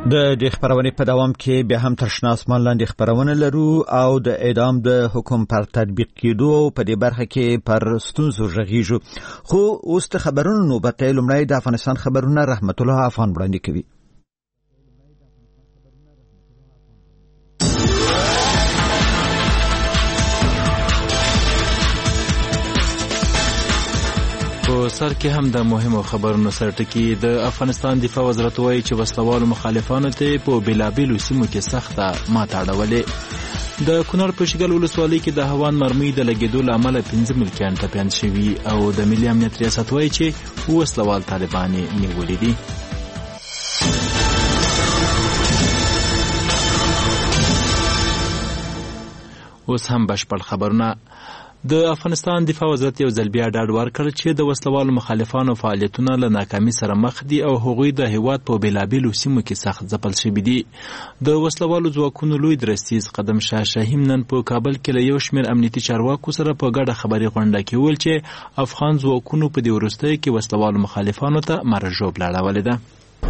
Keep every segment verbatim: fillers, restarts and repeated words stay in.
د دې خبرونې په دوام کې بیا هم تر شنه اسمان لاندې خبرونه لرو او د اعدام د حکم پر تطبیق کېدو په دې برخه کې پر ستونزو غږیږو. خو اوس د خبرونو نوبت لومړی د افغانستان خبرونه رحمت الله افغان وړاندې کوي. په سر کې هم د مهمو خبرونو سرټکی. د افغانستان دفاع وزارت وایي چې وسلوالو مخالفانو ته په بېلابېلو سیمو کې سخته ماته اړولې. د کونړ په شیګل ولسوالۍ کې د هوان مرمۍ د لګېدو له امله پنځه ملکیان ټپیان شوي او د ملي امنیت ریاست وایي چې وسلوال طالبان یې نیولي دي. اوس هم بشپړ خبرونه. د افغانستان دفاع وزارت یو ځل بیا ډاډ ورکړ چې د وسلوالو مخالفانو فعالیتونه له ناکامۍ سره مخ دي او هغوی د هیواد په بېلابېلو سیمو کې سخت ځپل شوي دي. د وسلوالو ځواکونو لوی درستیز قدم شاه شاهین نن په کابل کې له یو شمېر امنیتي چارواکو سره په ګډه خبري غونډه کې وویل چې افغان ځواکونو په دې وروستیو کې وسلوالو مخالفانو ته مره ژوبله اړولې ده.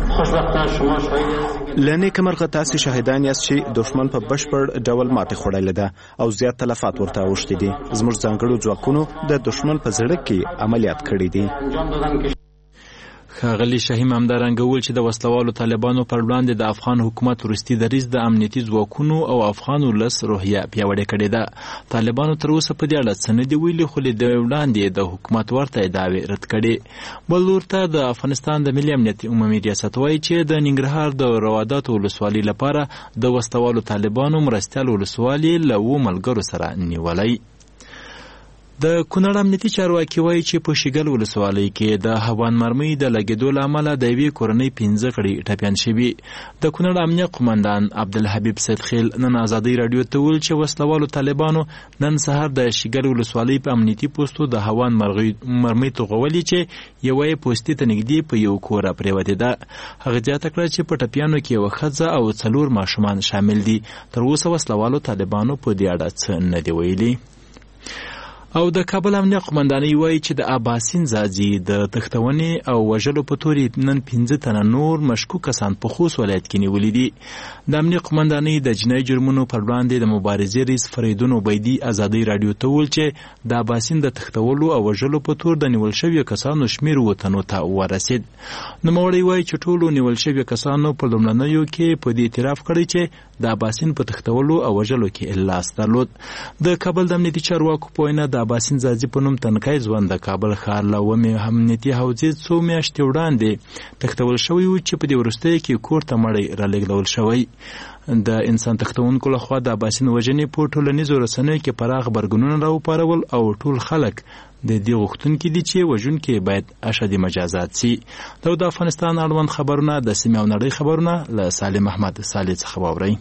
لنیکه مرغه تاسې شاهدان یاست چې دښمن په بشپړ ډول ماتې خوړلې ده او زیات تلفات ورته اوښتي دي. زموږ ځانګړو ځواکونو د دښمن په زړه کې عملیات کړي دي. ښاغلي شاهین همدارنګه وویل چې د وسلوالو طالبانو پر وړاندې د افغان حکومت وروستي دریځ د امنیتي ځواکونو او افغان ولس روحیه پیاوړې کړې ده. طالبانو تر اوسه په دې اړه څه نه دي ویلي خو له دې وړاندې د حکومت ورته ادعاوې رد کړې. بل لور ته د افغانستان د ملي امنیت عمومي ریاست وایي چې د ننګرهار د رواداتو ولسوالۍ لپاره د وسلوالو طالبانو مرستیال ولسوالي له اوو ملګرو سره نیولی. د کونړ امنیتي چارواکي وایي چې په شیګل ولسوالۍ کې د هوان مرمۍ د لګېدو له امله د یوې کورنۍ پنځه غړي ټپیان شوي. د کونړ امنیه قومندان عبدالحبیب سیدخیل نن ازادۍ راډیو ته وویل چې وسلوالو طالبانو نن سهار د شیګل ولسوالۍ په امنیتي پوستو د هوان مرمۍ توغولې چې یوه یې پوستې ته نږدې په یو کوره پرېوتې ده. هغه زیاته کړه چې په ټپیانو کې یوه ښځه او څلور ماشومان شامل دي. تر اوسه وسلوالو طالبانو په دې اړه څه نه دي ویلي. او د کابل امنیه قومندانۍ وایي چې د اباسین ځاځي د تښتونې او وژلو په تورې نن پنځه تنه نور مشکوک کسان په خوست ولایت کې نیولي دي. د امنیه قومندانۍ د جنایي جرمونو پر وړاندې د مبارزې رئیس فریدون عبیدي ازادۍ راډیو ته وویل چې د اباسین د تښتولو او وژلو په تور د نیول شویو کسانو شمېر اووه تنو ته ورسېد. نوموړی وایي چې ټولو نیول شویو کسانو په لومړنیو کې په دې اعتراف کړی چې د اباسین په تښتولو او وژلو کې لاس درلود. د کابل د امنیتي چارواکو په وینا د اباسین ځاځي په نوم تنکی ځوان د کابل ښار له اوومې امنیتي حوزې څو میاشتې وړاندې تښتول شوی و چې په دې وروستیو کې کور ته مړی رالېږدول شوی. د انسان تښتونکو لخوا د اباسین وژنې په ټولنیزو رسنیو کې پراخ غبرګونونه راوپارول او ټول خلک د دې غوښتونکي دي چې وژونکي باید اشد مجازات سي. دا د افغانستان اړوند خبرونه د سیمې او نړۍ خبرونه له سالم احمد صالح څخه واورئ.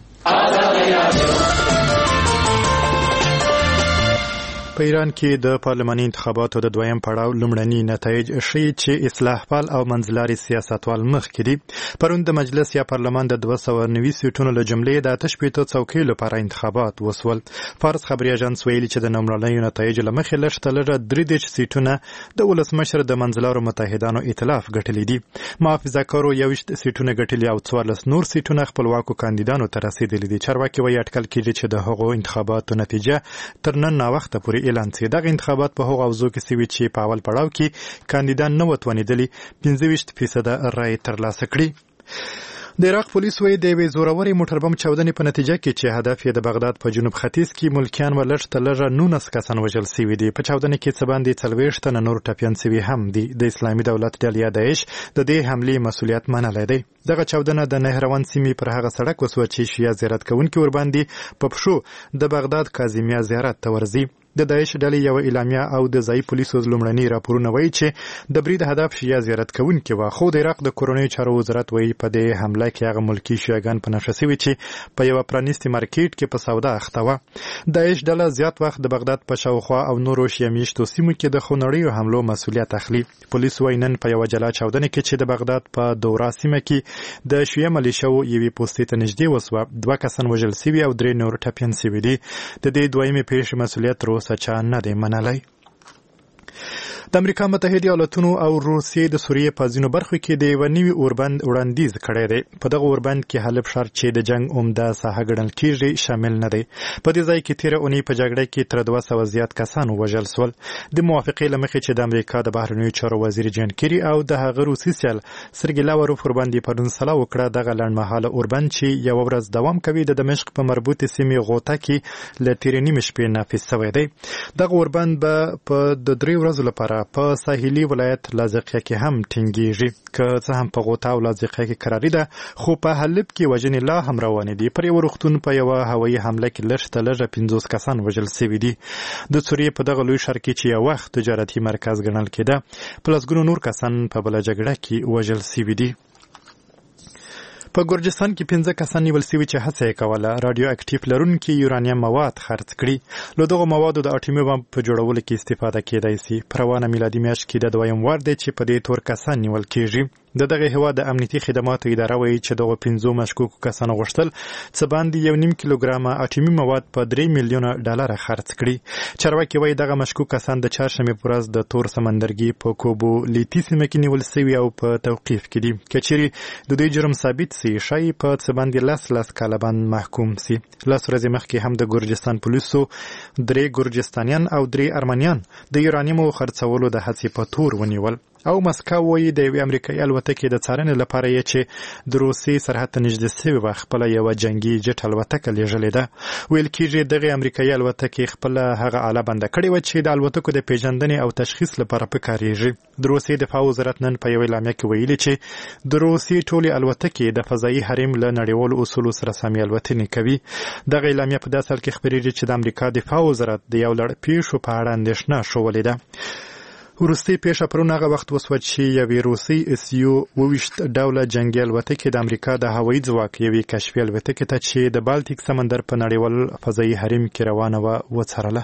په ایران کې د پارلماني انتخاباتو د دویم پړاو لومړني نتایج ښیي چې اصلاح پال او منځلاري سیاستوال مخکې دي. پرون د مجلس یا پارلمان د دوه سوه نوي سیټونو له جملې د اته شپېتو څوکیو لپاره انتخابات وسول. فارس خبري اژانس ویلي چې د لومړنیو نتایجو له مخې لږ تر لږه درې دېرش سیټونه د ولسمشر د منځلارو متحدانو ائتلاف ګټلي دي. محافظه کارو یوویشت سیټونه ګټلي او څوارلس نور سیټونه خپلواکو کاندیدانو ته رسېدلي دي. چارواکي وایي اټکل کېږي چې د هغو انتخاباتو نتیجه تر نن ناوخته پورې اعلان شي. دغه انتخابات په هغو اوضاعو کې سوي چې په اول پړاو کې کاندیدان نه وتوانېدلي پنځه ویشت فیصده رایې ترلاسه کړي. د عراق پولیس وایي د یوې زورورې موټر بم چاودنې په نتیجه کې چې هدف یې د بغداد په جنوب ختیځ کې ملکیان و لږ تر لږه نولس کسان وژل سوي دي. په چاودنې کې څه باندې څلوېښت تنه نور ټپیان سوي هم دي. د اسلامي دولت ډلې یا داعش د دې حملې مسؤلیت منلی دی. دغه چاودنه د نهروان سیمې پر هغه سړک وسوه چې شیعه زیارت کوونکي ورباندې په پښو د بغداد کاظمیه زیارت ته ورځي. د داعش ډلې یو اعلامیه او د ځایي پولیسو لومړني راپورونه وایي چې د برید هدف شیعه زیارت کوونکي وه. خو د عراق د کورنیو چارو وزارت وایي په دې حمله کې هغه ملکي شیعهګان په نښه سوي چې په یوه پرانیستي مارکیټ کې په سودا اخته وه. داعش ډله زیات وخت د بغداد په شاوخوا او نورو شیعه میشتو سیمو کې د خونړیو حملو مسؤلیت اخلي. پولیس وایي نن په یوه جلا چاودنه کې چې د بغداد په دورا سیمه کې د شیعه ملیشو یوې پوستې ته نږدې وسوه، دوه کسان وژل سوي او درې نور ټپیان سوي دي. د دې دویمې پیښې مسؤلیت تر اوسه چا نه دی منلی. د امریکا متحده ایالاتونو او روسیې د سوریې په ځینو برخو کې د یو نوي اوربند وړاندیز کړی دی. په دغه اوربند کې حلب ښار چې د جنگ عمده ساحه ګڼل کېږي شامل نه دی. په دې ځای کې تیره اونۍ په جګړه کې تر دوه سوه زیات کسان وژل شول. د موافقې له مخې چې د امریکا د بهرنیو چارو وزیر جان کیری او د هغه روسي سیال سرګی لاوروف ورباندې پرون سلا وکړه. دغه لنډمهاله اوربند چې یو ورځ دوام کوي د دمشق په مربوطه سیمې غوطه کې له تیرې نیمې شپې نافذ شوی دی. دغه اوربند به په د درې ورځو لپاره په ساحلي ولایت لاذقیه کې هم ټینګیږي. که څه هم په غوطه او لاذقیه کې قراري ده، خو په حلب کې وژنې لا هم روانې دي. پر یو روغتون په یوه هوایي حمله کې لږ تر لږه پنځوس کسان وژل شوي دي. د سوریې په دغه لوی ښار کې چې یو وخت تجارتي مرکز ګڼل کېده، په لسګونو نور کسان په بله جګړه کې وژل شوي دي. په ګورجستان کې پنځه کسان نیول شوي چې هڅه یې کوله راډیو اکټیف لرونکي یورانیم مواد خرڅ کړي. له دغو موادو د اټومي بم په جوړولو کې استفاده کېدای شي. په روانه میلادي میاشت کې د دویم وار دی چې په دې تور کسان نیول کېږي. د دغه هیواد د امنیتي خدماتو اداره وایي چې دغه پنځو مشکوکو کسانو غوښتل څه باندې یو نیم کیلوګرامه اټومي مواد په درې میلیونه ډالره خرڅ کړي. چارواکي وایي دغه مشکوک کسان د چهارشنبې په ورځ د تور سمندرګي په کوبو لیتي سیمه کې نیول شوي او په توقیف کې دي. که چیرې د دوی جرم ثابت سي، ښایي په څه باندې لس لس کاله باندې محکوم سي. لس ورځې مخکې هم د ګورجستان پولیسو درې ګورجستانیان او درې ارمنیان د یورانیمو خرڅولو د هڅې په تور ونیول. او مسکو وایي د یوې امریکایي الوتکې د څارنې لپاره یې چې د روسیې سرحد ته نږدې شوې وه خپله یوه جنګي جټ الوتکه لیږلې ده. ویل کېږي دغې امریکایي الوتکې خپله هغه آله بنده کړې وه چې د الوتکو د پیژندنې او تشخیص لپاره پکارېږي. د روسیې دفاع وزارت نن په یوه اعلامیه کې ویلي چې د روسیې ټولې الوتکې د فضایي حریم له نړیوالو اصولو سره سمې الوتنې کوي. دغه اعلامیه په داسې حال کې خپرېږي چې د امریکا دفاع وزارت د یو لړ پیښو په اړه اندېښنه ښولې ده. وروستۍ پیښه پرون هغه وخت وسوه چې یوې روسۍ اس یو اوویشت ډوله جنګي الوتکې د امریکا د هوایي ځواک یوې کشفي الوتکې ته چې د بالتیک سمندر په نړیوال فضایي حریم کې روانه وه وڅرله.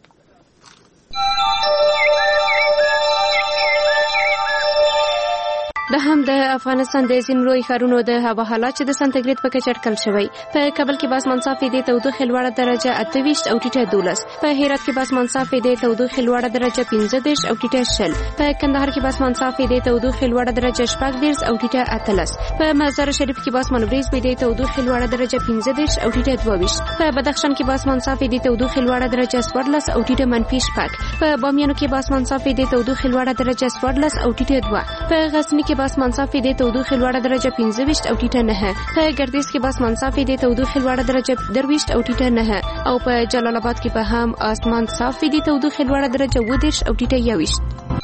د هم د افغانستان د ځینو لوی ښارونو د هوا حالات چې د سانتیګریډ په کچه اټکل شوی. په کابل کې به اسمان صافي دی، تودوخه لوړه درجه اته ویشت او ټیټه دولس. په هرات کې به اسمان صافي دی، تودوخه لوړه درجه پنځه دېرش او ټیټه شل. په کندهار کې به اسمان صافي دی، تودوخه لوړه درجه شپږ دېرش او ټیټه اتلس. په مزار شریف کې به اسمان وریځ وي، تودوخه لوړه درجه پنځه دېرش او ټیټه دوه ویشت. په بدخشان کې به اسمان صافي دی، تودوخه لوړه درجه څوارلس او ټیټه منفي شپږ. په بامیانو کې به اسمان صافي دی، تودوخه لوړه درجه څوارلس او ټیټه دوه. په غزنی کې به اسمان صافي دی، تودوخه لوړه درجه پنځه ویشت او ټیټه نه. په ګردیز کې به اسمان صافي دی، تودوخه لوړه درجه درویشت او ټیټه نه. او په جلال آباد کې به هم اسمان صافي دی، تودوخه لوړه درجه اووه دېرش او ټیټه یوویشت.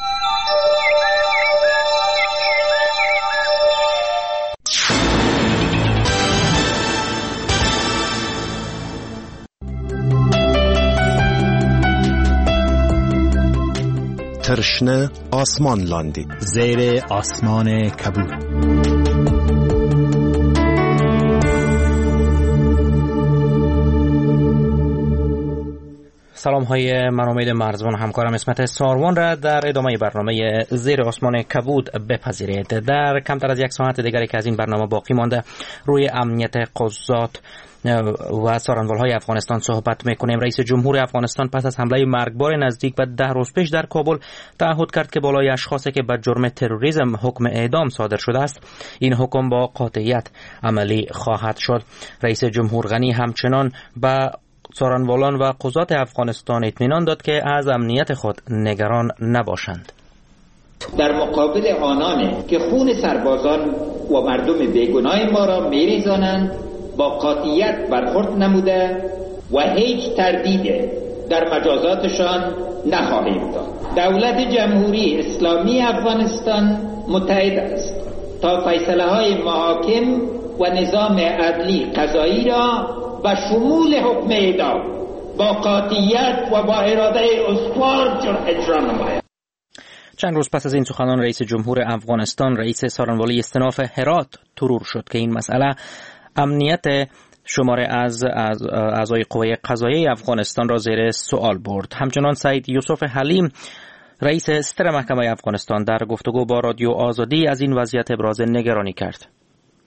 ترشنه آسمان لاندی زیر آسمان کبود. سلام های من امید مرزبان همکارم اسمت ساروان را در ادامه برنامه زیر آسمان کبود بپذیرید. در کمتر از یک ساعت دیگری که از این برنامه باقی مانده روی امنیت قضات و سارنوال‌های افغانستان صحبت میکنیم. رئیس جمهور افغانستان پس از حمله مرگبار نزدیک به ده روز پیش در کابل تعهد کرد که بالای اشخاصی که به جرم تروریسم حکم اعدام صادر شده است این حکم با قاطعیت عملی خواهد شد. رئیس جمهور غنی همچنان به سارنوالان و قضات افغانستان اطمینان داد که از امنیت خود نگران نباشند. در مقابل آنانی که خون سربازان و مردم بیگناه ما را میریزانند با قاطعیت برخورد نموده و هیچ تردید در مجازاتشان نخواهیم داد. دولت جمهوری اسلامی افغانستان متحد است تا فیصله های محاکم و نظام عدلی قضایی را و شمول حکم اعدام با قاطعیت و با اراده استوار اجرا نماید. چند روز پس از این سخنان رئیس جمهور افغانستان رئیس سارنوالی استناف هرات ترور شد که این مسئله امنیت شماره از اعضای قوه قضاییه افغانستان را زیر سوال برد. همچنان سید یوسف حلیم رئیس ستر محکمه افغانستان در گفتگو با رادیو آزادی از این وضعیت ابراز نگرانی کرد.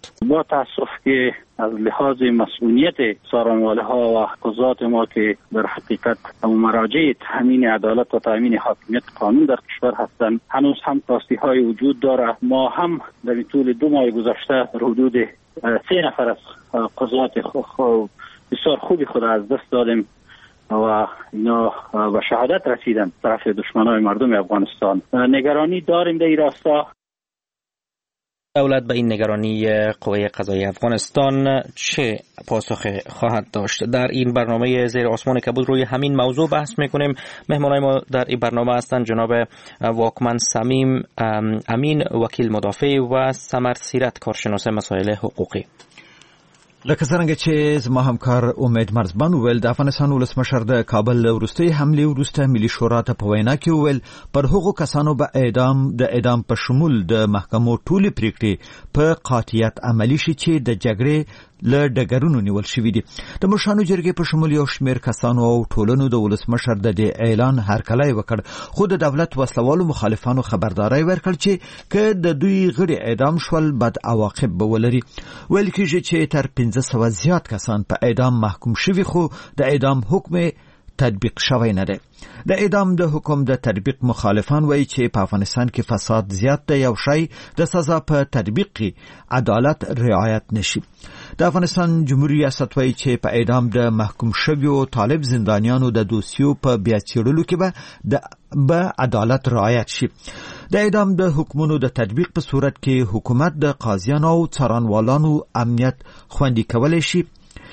با تاسف که از لحاظ مسئولیت سارنواله ها و قضات ما که در حقیقت مراجع تامین عدالت و تامین حاکمیت قانون در کشور هستند، هنوز هم کاستی های وجود داره. ما هم در طول دو ماه گذشته حدود سه نفر از قضات بسیار خوبی خود از دست دادیم و اینا به شهادت رسیدن طرف دشمنان مردم افغانستان. نگرانی داریم در این راستا. دولت به این نگرانی قوه قضایی افغانستان چه پاسخ خواهد داشت؟ در این برنامه زیر آسمان کبود روی همین موضوع بحث میکنیم. مهمانای ما در این برنامه هستند جناب واکمن صمیم امین، وکیل مدافع، و سمر سیرت، کارشناس مسائل حقوقی. لکه څنګه چې زما همکار امید مرزبان وویل، د افغانستان ولسمشر د کابل وروستۍ حملې وروسته ملي شورا ته په وینا کې وویل پر هغو کسانو به اعدام د اعدام په شمول د محکمو ټولې پریکړې په قاطعیت عملي شي چې د جګړې له ډګرونو نیول شوي دي. د مشرانو جرګې په شمول یو شمېر کسانو او ټولنو د ولسمشر د دې اعلان هرکلی وکړ، خو د دولت وسلوالو مخالفانو خبرداری ورکړ چې که د دوی غړي اعدام شول بد عواقب به ولري. ویل کېږي چې تر پنځه سوه زیات کسان په اعدام محکوم شوي، خو د اعدام حکم تطبیق شوی نه دی. د اعدام د حکم د تطبیق مخالفان وایي چې په افغانستان کې فساد زیات دی، یو شی د سزا په تطبیق کې عدالت رعایت نشي. د افغانستان جمهوریت ریاست وایي چې په اعدام د محکوم شویو طالب زندانیانو د دوسیو په بیا څېړلو کې به د به عدالت رعایت شي. د اعدام د حکمونو د تطبیق په صورت کې حکومت د قاضیانو او څارنوالانو امنیت خوندي کولی شي.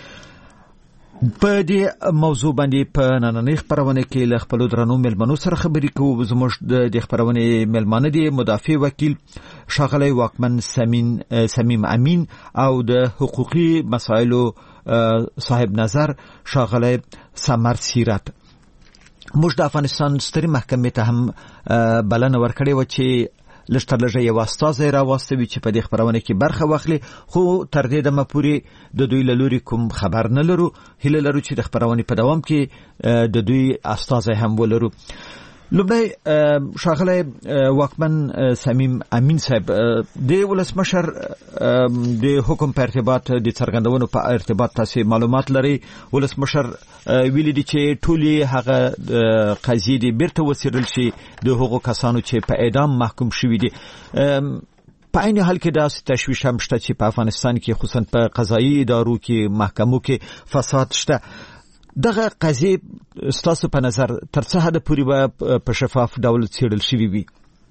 په دې موضوع باندې په نننۍ خبرونه کې له خپل درنو ملمنو سره خبرې کوو. زموږ د خبرونه ملمانه دي مدافع وکیل ښاغلی واکمن صمیم امین او د حقوقي مسایلو صاحب نظر ښاغلی سمر سیرت. موږ د افغانستان سترې محکمې ته هم بلنه ورکړې وه چې لږ تر لږه یو استازی راواستوي چې په دې خبرونه کې برخه واخلي، خو تر دې دمه پورې د دوی له لوري کوم خبر نه لرو. هیله لرو چې د خبرونې په دوام کې د دوی استازی هم ولرو. لومړی ښاغلی واکمن صمیم امین صاحب، د ولسمشر د حکم په ارتباط د څرګندونو په ارتباط تاسې معلومات لرئ. ولسمشر ویلي دي چې ټولې هغه قضیې دې بیرته وڅېړل شي د هغو کسانو چې په اعدام محکوم شوي دي. په عین حال کې داسې تشویش هم شته چې په افغانستان کې خصوصا په قضایي ادارو کې محکمو کې فساد شته. دغه قضیې ستاسو په نظر تر څه حده پورې به په شفاف ډول څېړل شوي وي؟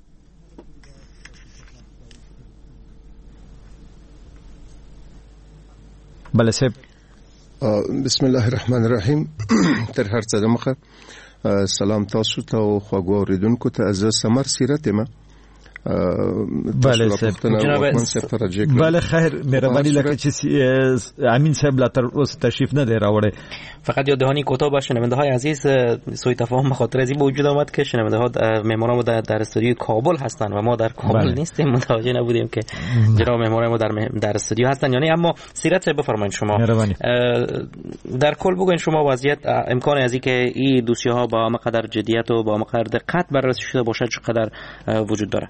بله صاحب. بسم الله الرحمن الرحیم. تر هر څه دمخه سلام تاسو ته او خواږو اوریدونکو ته. زه سمر سیرت یم. بله صاحب. بله خیر، مهربانی لکه چې امین صاحب لا تر اوسه تشریف نه دی راوړی. فقط یاد دهانی کوتاه با شنونده های عزیز، سوء تفاهم به خاطر از این به وجود آمد که شنونده ها مهمانان ما در, در استودیو کابل هستند و ما در کابل بله. نیستیم، متوجه نبودیم که جناب مهمانان ما در در استودیو هستند. یعنی اما سیرت صاحب بفرمایید شما در کل بگوین شما وضعیت امکان از اینکه این دوسیه ها با مقدار جدیت و با مقدار دقت بررسی شده باشد چقدر وجود داره؟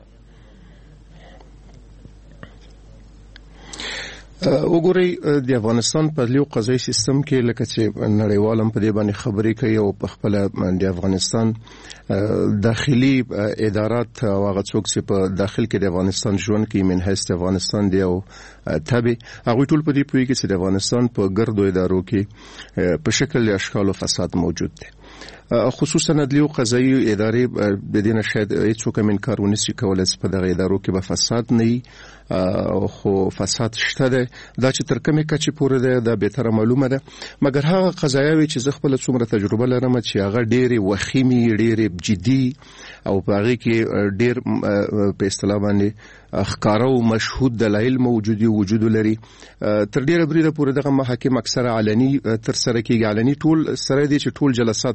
وګورئ، د افغانستان په لیو قضایي سیستم کې لکه چې نړیوال هم په دې باندې خبرې کوي او په خپل د افغانستان داخلي ادارات او هغه څوک چې په داخل کې د افغانستان ژوند کوي من حیث افغانستان دی او تابع هغه ټول په دې پوهیږي چې د افغانستان په ګردو ادارو کې په شکل یا اشکال او فساد موجود دی. خصوصا عدلیو قضایي ادارې د دې نه شاید هیڅوک هم انکار ونه شي کولی چې په دغه ادارو کې به فساد نه وي، خو فساد شته دی. دا چې تر کومې کچې پورې دی دا بهتره معلومه ده، مګر هغه قضایاوې چې زه خپله څومره تجربه لرم چې هغه ډېرې وخیمې، ډېرې جدي او په هغې کې ډېر په اصطلاح باندې ښکاره او مشهود دلایل موجودي وجود لري. تر ډېره بریده پورې دغه محاکم اکثره علني ترسره کېږي. علني ټول سره دی چې ټول جلسات، ټول قضایي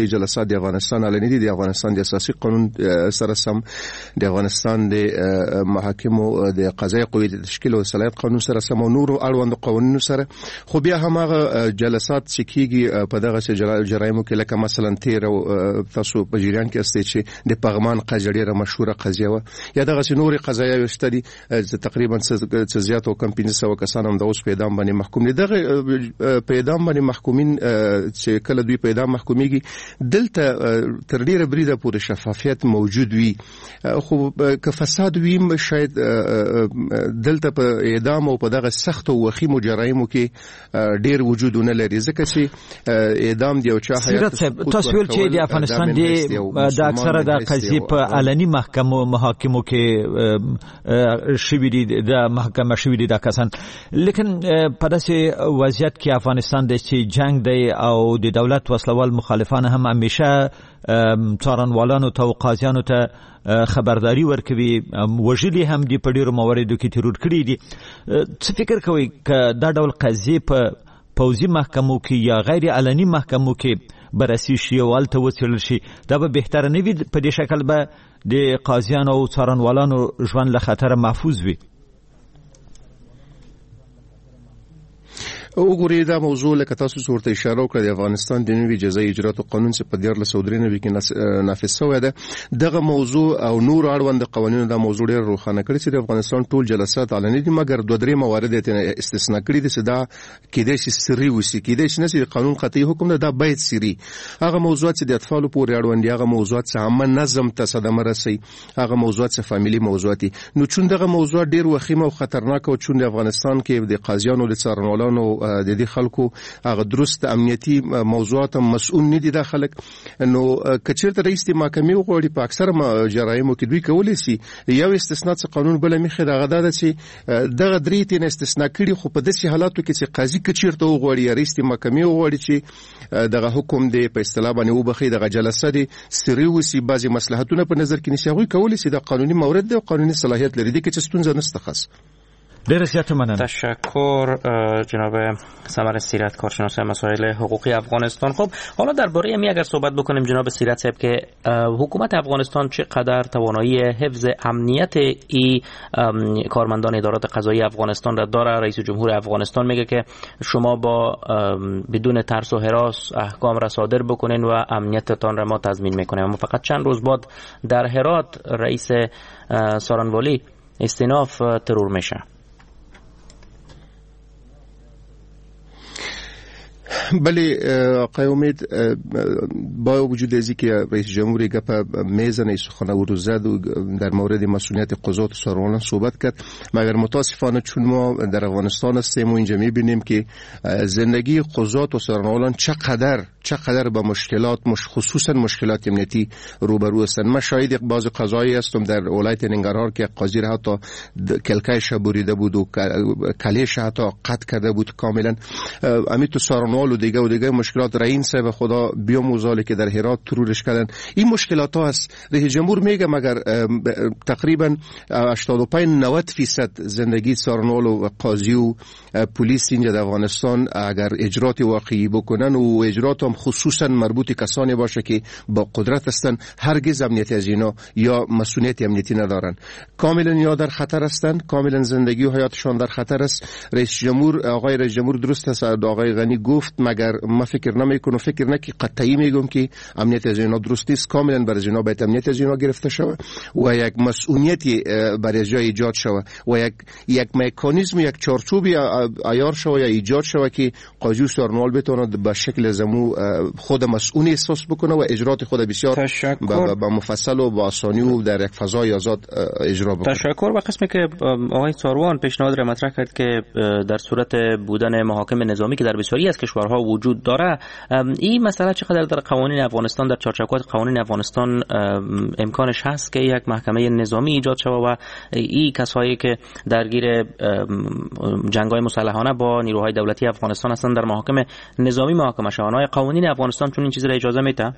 دوی جلسات د افغانستان علني دي، د افغانستان د اساسي قانون سره سم، د افغانستان د محاکمو د قضایي قوې د تشکیل او صلاحیت قانون سره سم او نور اړوند قوانینو سره. خو بیا هم هغه جلسات چې کیږي په دغه جرایمو کې لکه مثلا تیر او تاسو په جریان کې استئ چې د پغمان قضیه ډیره مشهوره قضیه و، یا دغه نورې قضایي وشته دي تقریبا څه زیات او کم پنځه سوه کسان هم د اوس په اعدام باندې محکوم دي. دغه په اعدام باندې محکومین چې کله دوی په اعدام محکومیږي دلته تر ډیره بریده پورې شفافیت موجود وي، خو که فساد وي شاید دلته په اعدام او په دغه سخت او وخیمو جرایمو کې ډیر وجود نه لري، ځکه چې اعدام دی او چا حیات تاسو ویل چې د افغانستان د اکثره د قضیې په علني محکمو محاکمو کې شوي دي، د محکمه شوي دي دا کسان، لیکن په داسې وضعیت کې افغانستان د چې جنگ دی او د دولت وسلوال مخالفان هم همیشه څارنوالانو ته او قاضیانو ته خبرداري ورکوي، وژلي هم دي، په ډیرو مواردو کې تیرور کړي دي. څه فکر کوئ که دا ډول قضیې په پوځي محکمو کې یا غیر علني محکمو کې بررسي شي او هلته وڅېړل شي، دا به بهتره نه وي؟ په دې شکل به د قاضیانو او څارنوالانو ژوند له خطره محفوظ وي. وګورئ دا موضوع لکه تاسو ورته اشاره وکړه، د افغانستان د نوي جزایي اجراتو قانون چې په دیارلس سوه درې نوي کې نافذ شوی دی، دغه موضوع او نور اړوند قوانینو دا موضوع ډېر روښانه کړي چې د افغانستان ټول جلسات علني دي، مګر دوه درې موارد یې استثنا کړي دي چې دا کېدای شي سري وسي، کېدای شي نه چې د قانون قطعي حکم ده، دا باید سري. هغه موضوعات چې د اطفالو پورې اړوند دي، هغه موضوعات چې عامه نظم ته صدمه رسوي، هغه موضوعات چې فامیلي موضوعات دي. نو چون دغه موضوع ډېر وخیمه او خطرناک او چون د افغانستان کې د قاضیانو د څارنوالانو د دې خلکو هغه درست امنیتي موضوعات مسؤل نه دي دا خلک، نو کچیرته رئیس د محکمې وغواړي په اکثره جرایمو کې دوی کولی شي یو استثناء څخه قانون بل مخې دغه دا چې دغه درې تین استثناء کړي، خو په داسې حالاتو کې چې قاضي کچیرته وغواړي رئیس د محکمې وغواړي چې دغه حکم دی په اصطلاح باندې وبخي، دغه جلسه دی سری وسی، بعضی مصلحتونه په نظر کې نیسي، هغوی کولی شي د قانوني مورد دی او قانوني صلاحیت لري، دي کې چې ستونزه نشته. خاص ډیر زیات مننه. تشکر جناب ثمر سیرت، کارشناس مسائل حقوقی افغانستان. خب حالا درباره می اگر صحبت بکنیم جناب سیرت صاحب که حکومت افغانستان چقدر توانایی حفظ امنیت ای کارمندان ادارات قضایی افغانستان را داره. رئیس جمهور افغانستان میگه که شما با بدون ترس و هراس احکام را صادر بکنین و امنیتتان را ما تضمین میکنیم. اما فقط چند روز بعد در هرات رئیس سارنوالی استیناف ترور میشه. بله آقای امید، با وجود ازی که رئیس جمهوری گپ میزنه سخنه و روزد در مورد مسئولیت قضات و څارنوالان صحبت کرد، مگر متاسفانه چون ما در افغانستان هستیم و اینجا میبینیم که زندگی قضات و څارنوالان چقدر چقدر با مشکلات مش خصوصا مشکلات امنیتی روبرو هستند. من شاهد بعض قضایی هستم در ولایت ننگرهار که قاضی را حتی کلکایش بریده بود و کلیش حتی قطع کرده بود کاملا. امی تو څارنوال و دیگه و دیگه مشکلات را این صاحب خدا بیاموزاله که در هرات ترورش کردن. این مشکلات ها است. رئیس جمهور میگه مگر تقریبا هشتاد و پنج نود فیصد زندگی څارنوال و قاضی و پلیس اینجا در افغانستان اگر اجرات واقعی بکنن و اجرات هم خصوصا مربوط کسانی باشه که با قدرت هستن، هرگز امنیت از اینا یا مسئولیت امنیتی ندارن، کاملا یا در خطر هستند، کاملا زندگی و حیاتشان در خطر است. رئیس جمهور آقای رئیس جمهور درست است آقای غنی گفت، مگر ما فکر نمیکنم فکر نکی قطعی میگم که امنیت از اینا درست است، کاملا برای اینا باید امنیت از اینا گرفته شود و یک مسئولیتی برای جای ایجاد شود و یک یک مکانیزم یک چارچوبی عیار شود یا ایجاد شود که قاضی و څارنوال بتواند به شکل زمو خود مسئول احساس بکنه و اجرات خود بسیار با مفصل و با آسانی و در یک فضای آزاد اجرا بکنه. تشکر. و قسمی که آقای ساروان پیشنهاد را مطرح کرد که در صورت بودن محاکم نظامی که در بسیاری از کشورها وجود داره، این مسئله چقدر در قوانین افغانستان در چارچوبات قوانین افغانستان امکانش هست که یک محکمه نظامی ایجاد شود و این کسایی که درگیر جنگ‌های مسلحانه با نیروهای دولتی افغانستان هستند در محاکم نظامی محاکمه شوند؟ آیا قوانین افغانستان چون این چیز را اجازه میده؟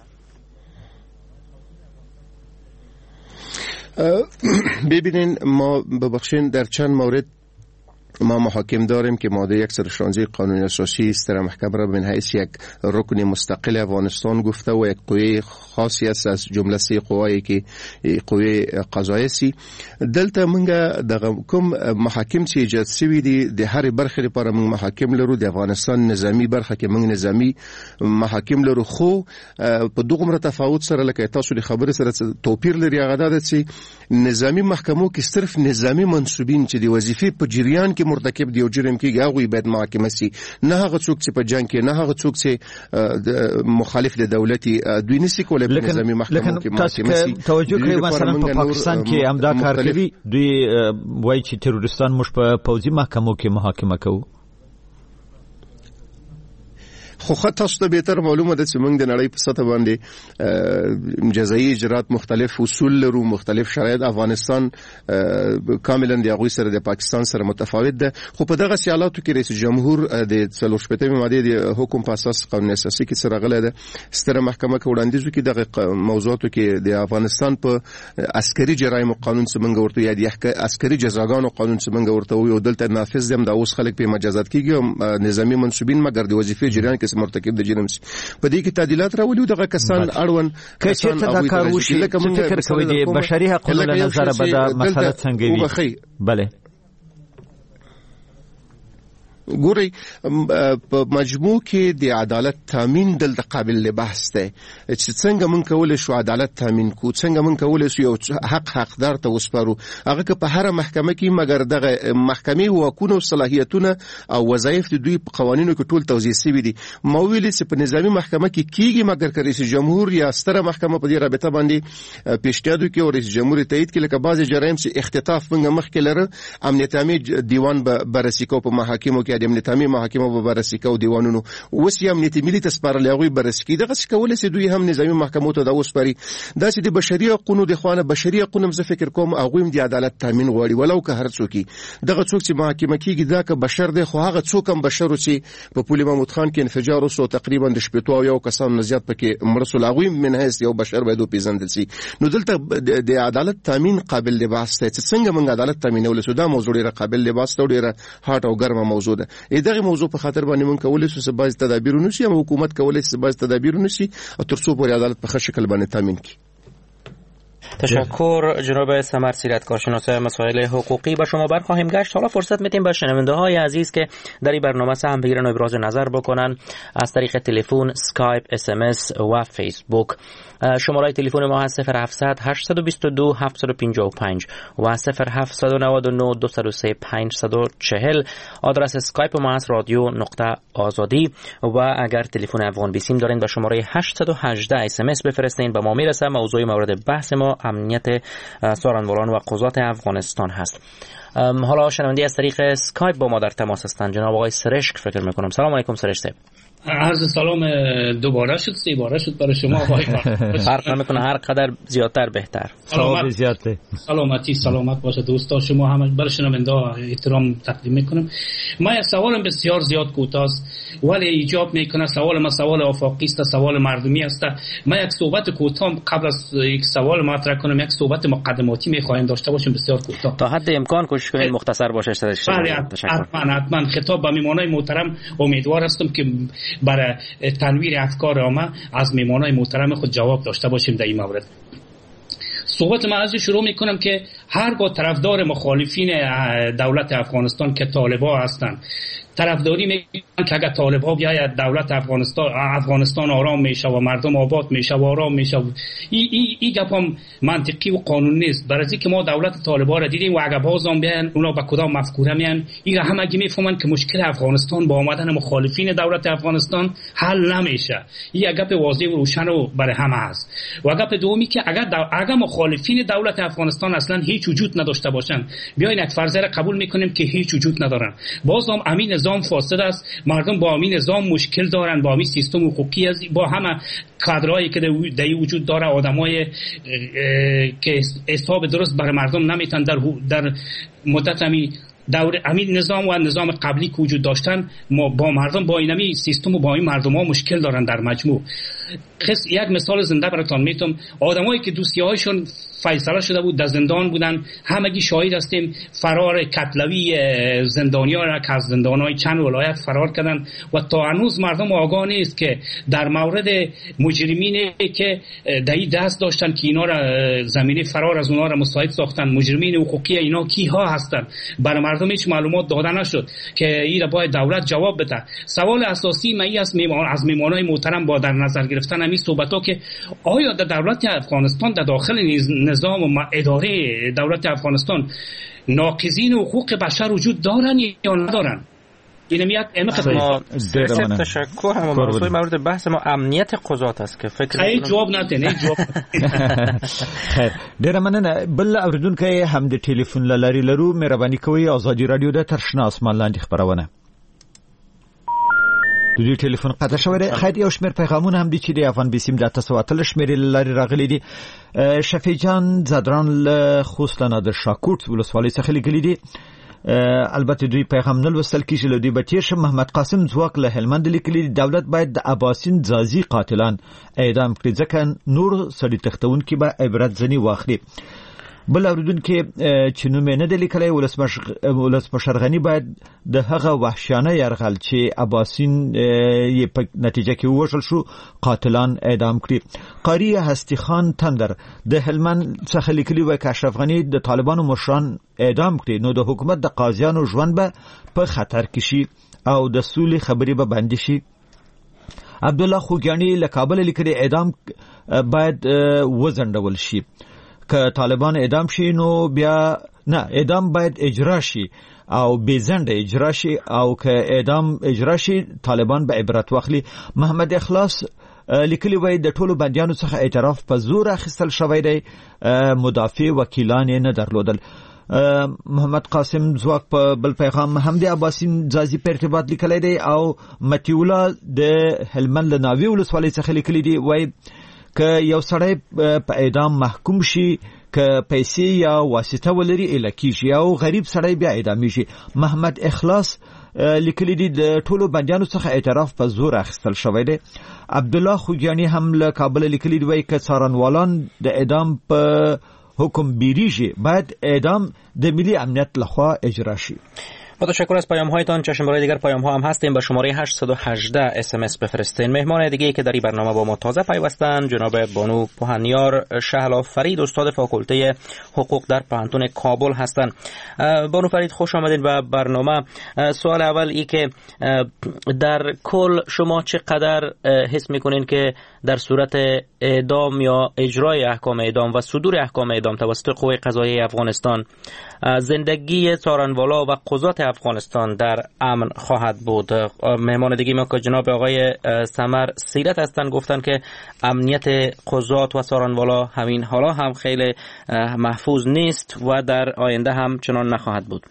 ببینین ما ببخشین در چند مورد ما محاکم داریم که ماده صد و شانزده قانون اساسی ستره محکمه را به حیث یک رکن مستقل افغانستان گفته و یک قوه خاصی است از جمله سه قوایی که قوه قضاییه سی. دلته منګه د کوم محاکم چې ایجاد شوي دي د هر برخې لپاره موږ محاکم لرو. د افغانستان نظامی برخه کې موږ نظامی محاکم لرو، خو په دغه تفاوت سره لکه تاسو د خبرې سره توپیر لري. هغه دا چې نظامی محکمو کې صرف نظامی منصوبین چې د وظیفې په جریان کې مرتکب دی او جرم کېږي هغه باید محاکمه سي، نه هغه څوک چې په جنگ کې، نه هغه څوک چې مخالف د دولتي دوی نشي کولای په نظامی محکمو کې محاکمه سي. توجه کوي مثلا په پاکستان کې همدا کار کوي، دوی وایي چې تروریستان موږ په پوځي محکمو کې محاکمه کوو. خو خط تاسو ته بهتر معلومه ده چې موږ د نړۍ په سطح باندې جزایي اجرات مختلف اصول لرو، مختلف شرایط. افغانستان کاملا د هغوی سره د پاکستان سره متفاوت ده، خو په دغه حالاتو کې رئیس جمهور د څلور شپږمې ماده د حکم په اساس قانون اساسي کې سره غلې ده ستره محکمه کې وړاندیز وکړي دغه موضوعاتو کې د افغانستان په عسکري جرایم قانون څخه ورته یا د عسکري جزاګانو قانون څخه ورته وي او دلته نافذ دي. دا اوس خلک په مجازات کېږي نظامی منصوبین مګر د وظیفې جریان کې مرتکب د جرم سي. په دې کې تعدیلات راولي دغه کسان اړوند کچې ته دا کار وشي. فکر کوي د بشري حقوقو له نظر به دا مسله څنګه وي؟ بله ګوري په مجموع کې د عدالت تامین دلته قابل لبحث دی چې څنګه مونږ کولای شو عدالت تامین کو، څنګه مونږ کولای شو یو حق حقدار ته وسپارو. هغه که په هر محکمه کې مګر دغه محکمې واکونه او صلاحیتونه او وظایف د دوی په قوانینو کې ټول توضیح شوي دي. ما ویلي چې په نظامی محکمه کې کیږي مګر که رئیس جمهور یا ستره محکمه په دې رابطه باندې پیشنهاد وکړي او رئیس جمهور تایید کړي لکه بعضې جرایم چې اختطاف مونږ مخکې لره امنیت عامه دیوان به بررسي کوو په محاکمو کې د امنیت عامه محاکمه به بررسي کوو دیوانونو اوس یې امنیت ملي ته سپارل هغوی بررسي کوي. دغه څه کولی چې دوی هم نظامي محکمو ته دا وسپاري. داسې د بشري حقونو د خوانه بشري حقونه زه فکر کوم هغوی هم د عدالت تامین غواړي ولو که هر څوک دغه څوک چې محاکمه کیږي دا که بشر دی خو هغه څوک هم بشر چې په پول محمود خان کې انفجار وسو تقریبا د شپږ او یو کسانو زیات پکې مرسول هغوی من هیڅ یو بشر باید وپېژندل شي. نو دلته د عدالت تامین قابل لباس دی چې څنګه موږ عدالت تامینول شو. دا موضوع ډیره قابل لباس ده، ډیره هاټ او ګرمه موضوع ده. دغه موضوع په خاطر باندې موږ کولای شو چې بعض تدابیر ونشي او حکومت کولای شي چې بعض تدابیر ونشي او تر څو پورې عدالت په ښه شکل باندې تامین کړي. تشکر جناب ثمر سیرت، کارشناس مسائل حقوقی. به شما برخواهیم گشت. حالا فرصت میدیم به شنونده های عزیز که در این برنامه سهم بگیرن و ابراز نظر بکنن از طریق تلفن، اسکایپ، اس ام اس و فیسبوک. شماره تلفن ما هست صفر هفتصد هشتصد و بیست و دو هفتصد و پنجاه و پنج و صفر هفتصد و نود و نه دویست و سه پنجصد و چهل. آدرس اسکایپ ما هست رادیو نقطه آزادی و اگر تلفن افغان بیسیم دارین به شماره هشتصد و هجده اس ام اس بفرستین. به ما میرسه. موضوع مورد بحث ما امنیت سارنوالان و قضات افغانستان هست. حالا شنوندی از طریق اسکایپ با ما در تماس هستند. جناب آقای سرشک فکر میکنم. سلام علیکم سرشک صاحب. عرض سلام دوباره شد، سه باره شد برای شما آقای فرق نمیکنه، هر قدر زیادتر بهتر. سلامت زیاده. سلامتی سلامت باشه دوستا. شما هم برای شنونده احترام تقدیم میکنم. من یک سوالم بسیار زیاد کوتاه است ولی ایجاب میکنه. سوال ما سوال آفاقی است، سوال مردمی است. من یک صحبت کوتاه قبل از یک سوال مطرح کنم یک صحبت مقدماتی میخوایم داشته باشیم بسیار کوتاه. تا حد امکان کوشش کنید مختصر باشه. بله حتما حتما. خطاب به میهمانای محترم امیدوار هستم که برای تنویر افکار عامه از میهمانای محترم خود جواب داشته باشیم در این مورد. صحبت من از شروع میکنم که هرگاه طرفدار مخالفین دولت افغانستان که طالبان هستند طرفداری میکنن که اگر طالبان بیاید دولت افغانستان افغانستان آرام میشه و مردم آباد میشه و آرام میشه، این این این گپ هم منطقی و قانونی نیست. برای اینکه ما دولت طالبان را دیدیم و اگر بازم بیان اونا به کدام مفکوره میان، این همگی میفهمن که مشکل افغانستان با آمدن مخالفین دولت افغانستان حل نمیشه. این گپ واضح و روشن و برای همه است. و گپ دومی که اگر دو... اگر مخالفین دولت افغانستان اصلا هیچ وجود نداشته باشند، بیاین یک فرضیه را قبول میکنیم که هیچ وجود ندارن، بازم امین نظام فاسد است. مردم با همین نظام مشکل دارن، با همین سیستم حقوقی از با همه کادرایی که در وجود داره، آدمای که حساب درست برای مردم نمیتن در در مدت همین دور امین نظام و نظام قبلی که وجود داشتن با مردم با اینمی سیستم و با این مردم ها مشکل دارن در مجموع. خس یک مثال زنده براتون میتونم. آدمایی که دوسیه‌هایشون فیصله شده بود، در زندان بودن، همگی شاهد هستیم. فرار کتلوی زندانیان را که از زندانهای چند ولایت فرار کردند و تا هنوز مردم آگاه نیست که در مورد مجرمینی که دهی دست داشتن که اینا را زمینه فرار از اونها را مساعد ساختن، مجرمین حقوقی اینا کی ها هستند، برای مردم هیچ معلومات داده نشد که این باید دولت جواب بده. سوال اساسی من از میمان از میمانای محترم با در نظر گرفتن همین صحبت‌ها که آیا در دولت افغانستان در داخل نظام و اداره دولت افغانستان ناقضین حقوق بشر وجود دارن یا ندارن؟ این میاد امکان ما تشکر هم موضوع مورد بحث ما امنیت قضات است که فکر خیلی جواب نده نه جواب خیر ډیره مننه. بل اوریدونکو هم د ټلیفون لاري لرو، مهرباني کوئ ازادي رادیو د ترشنا اسمان لاندې خبرونه د دې ټلیفون قطع شوی دی. خیر یو شمېر پیغامونه هم دي چې د افغان بیسیم د تاسو اتل شمېرې لاري راغلي دي. شفیع جان زادران له خوستانه د شاکوټ ولسوالۍ څخه لیکلي دي. البته دوی پیغام نه لوستل کیږي. له دوی بچیر شه محمد قاسم ځواک له هلمند لیکلي دولت باید د اباسین ځازي قاتلان اعدام کړي ځکه نور سړي تختونکي به عبرت ځنی واخلي. بل اوریدونکو چې نوم نه دی لیکلی ولسمشر غنی باید د هغه وحشیانه یرغل چې اباسین یې په نتیجه کې ووژل شو قاتلان اعدام کړي. قاری هستی خان تندر د هلمند څخه لیکلي وای که اشرف غنی د طالبانو مشران اعدام کړي نو د حکومت د قاضیانو ژوند به په خطر کې شي او د سولې خبرې به بند شي. عبد الله خوګیانی له کابل لیکلي اعدام باید وزندول شي. که طالبان اعدام شي نو بیا نه، اعدام باید اجرا شي او بیزند اجرا شي او که اعدام اجرا شي طالبان به عبرت واخلي. محمد اخلاص لیکلی وای د ټولو بندیانو څخه اعتراف په زور اخیستل شوی دی، مدافع وکیلان نه درلودل. محمد قاسم ځواک په بل پیغام هم د اباسین ځازي په ارتباط لیکلی دی او متیولا د هلمند له ناوی ولسوالۍ څخه لیکلی دی وای که یو سړی په اعدام محکوم شي که پیسې یا واسطه ولري اله کیږي او غریب سړی بیا اعدامي شي. محمد اخلاص لیکلی دی د ټولو بندیانو څخه اعتراف په زور اخیستل شوی دی. عبد الله خوګیانی هم له کابل لیکلی دی وای که څارنوالان د اعدام په حکم بیریږي باید اعدام د ملي امنیت لخوا اجرا شي. با تشکر از پیام هایتان. چشم برای دیگر پیام ها هم هستیم. به شماره هشت یک هشت اس ام اس بفرستین. مهمان دیگه که در این برنامه با ما تازه پیوستن جناب بانو پوهنیار شهلا فرید، استاد فاکولته حقوق در پانتون کابل هستند. بانو فرید خوش آمدین به برنامه. سوال اول ای که در کل شما چقدر حس میکنین که در صورت اعدام یا اجرای احکام اعدام و صدور احکام اعدام توسط قوه قضاییه افغانستان زندگی څارنوالا و قضات افغانستان در امن خواهد بود؟ مهمان دیگه ما که جناب آقای سمر سیرت هستند گفتن که امنیت قضات و څارنوالا همین حالا هم خیلی محفوظ نیست و در آینده هم چنان نخواهد بود.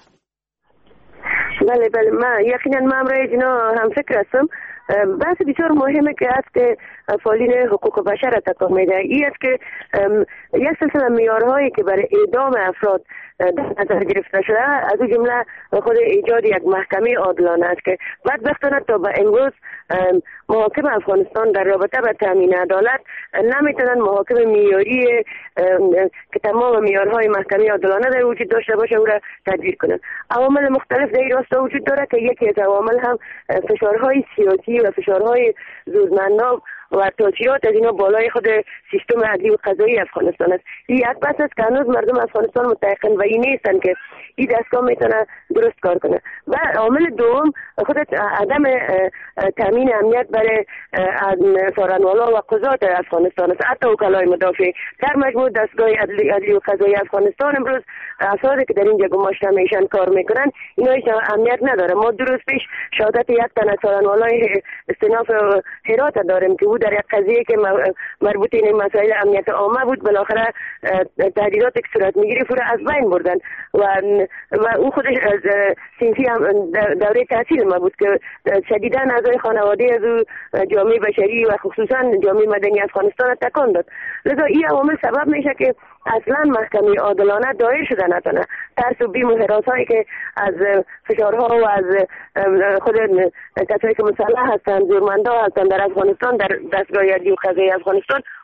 بله بله ما یقینا ما امرای جنا هم فکر هستم. بحث بسیار مهمه که است که فعالین حقوق بشر تکان میده. این است که یک سلسله معیارهایی که برای اعدام افراد در نظر گرفته شده از اون جمله خود ایجاد یک محکمه عادلانه است که بدبختانه تا به امروز محاکم افغانستان در رابطه با تامین عدالت نمیتونن محاکم معیاری که تمام معیارهای محکمه عادلانه در وجود داشته باشه او را تدبیر کنن. عوامل مختلف در این راستا وجود داره که یکی از عوامل هم فشارهای سیاسی و فشارهای زورمندان و توجیهات از اینا بالای خود سیستم عدلی و قضایی افغانستان است. این یک بحث است که هنوز مردم افغانستان متيقن و این نیستن که این دستگاه میتونه درست کار کنه. و عامل دوم خود عدم تامین امنیت برای څارنوالا و قضات افغانستان است. حتی وکلای مدافع در مجموع دستگاه عدلی, عدلی و قضایی افغانستان امروز افرادی که در اینجا گماشته میشن کار میکنن اینا هیچ امنیت نداره. ما دو روز پیش شهادت یک تن از څارنوالای استیناف هرات داریم که در یک قضیه که مربوط این مسائل امنیت عامه بود بالاخره تهدیدات که صورت میگیره فورا از بین بردن و و او خودش از سنفی هم دوره تحصیل ما بود که شدیدا اعضای خانواده از او جامعه بشری و خصوصا جامعه مدنی افغانستان تکان داد. لذا این عوامل سبب میشه که اصلا محکمه عادلانه دایر شده نتونه. ترس و بیم و هراسایی که از فشارها و از خود کسایی که مسلح هستند زورمندا هستند در افغانستان در دستگاه عدلی و قضایی افغانستان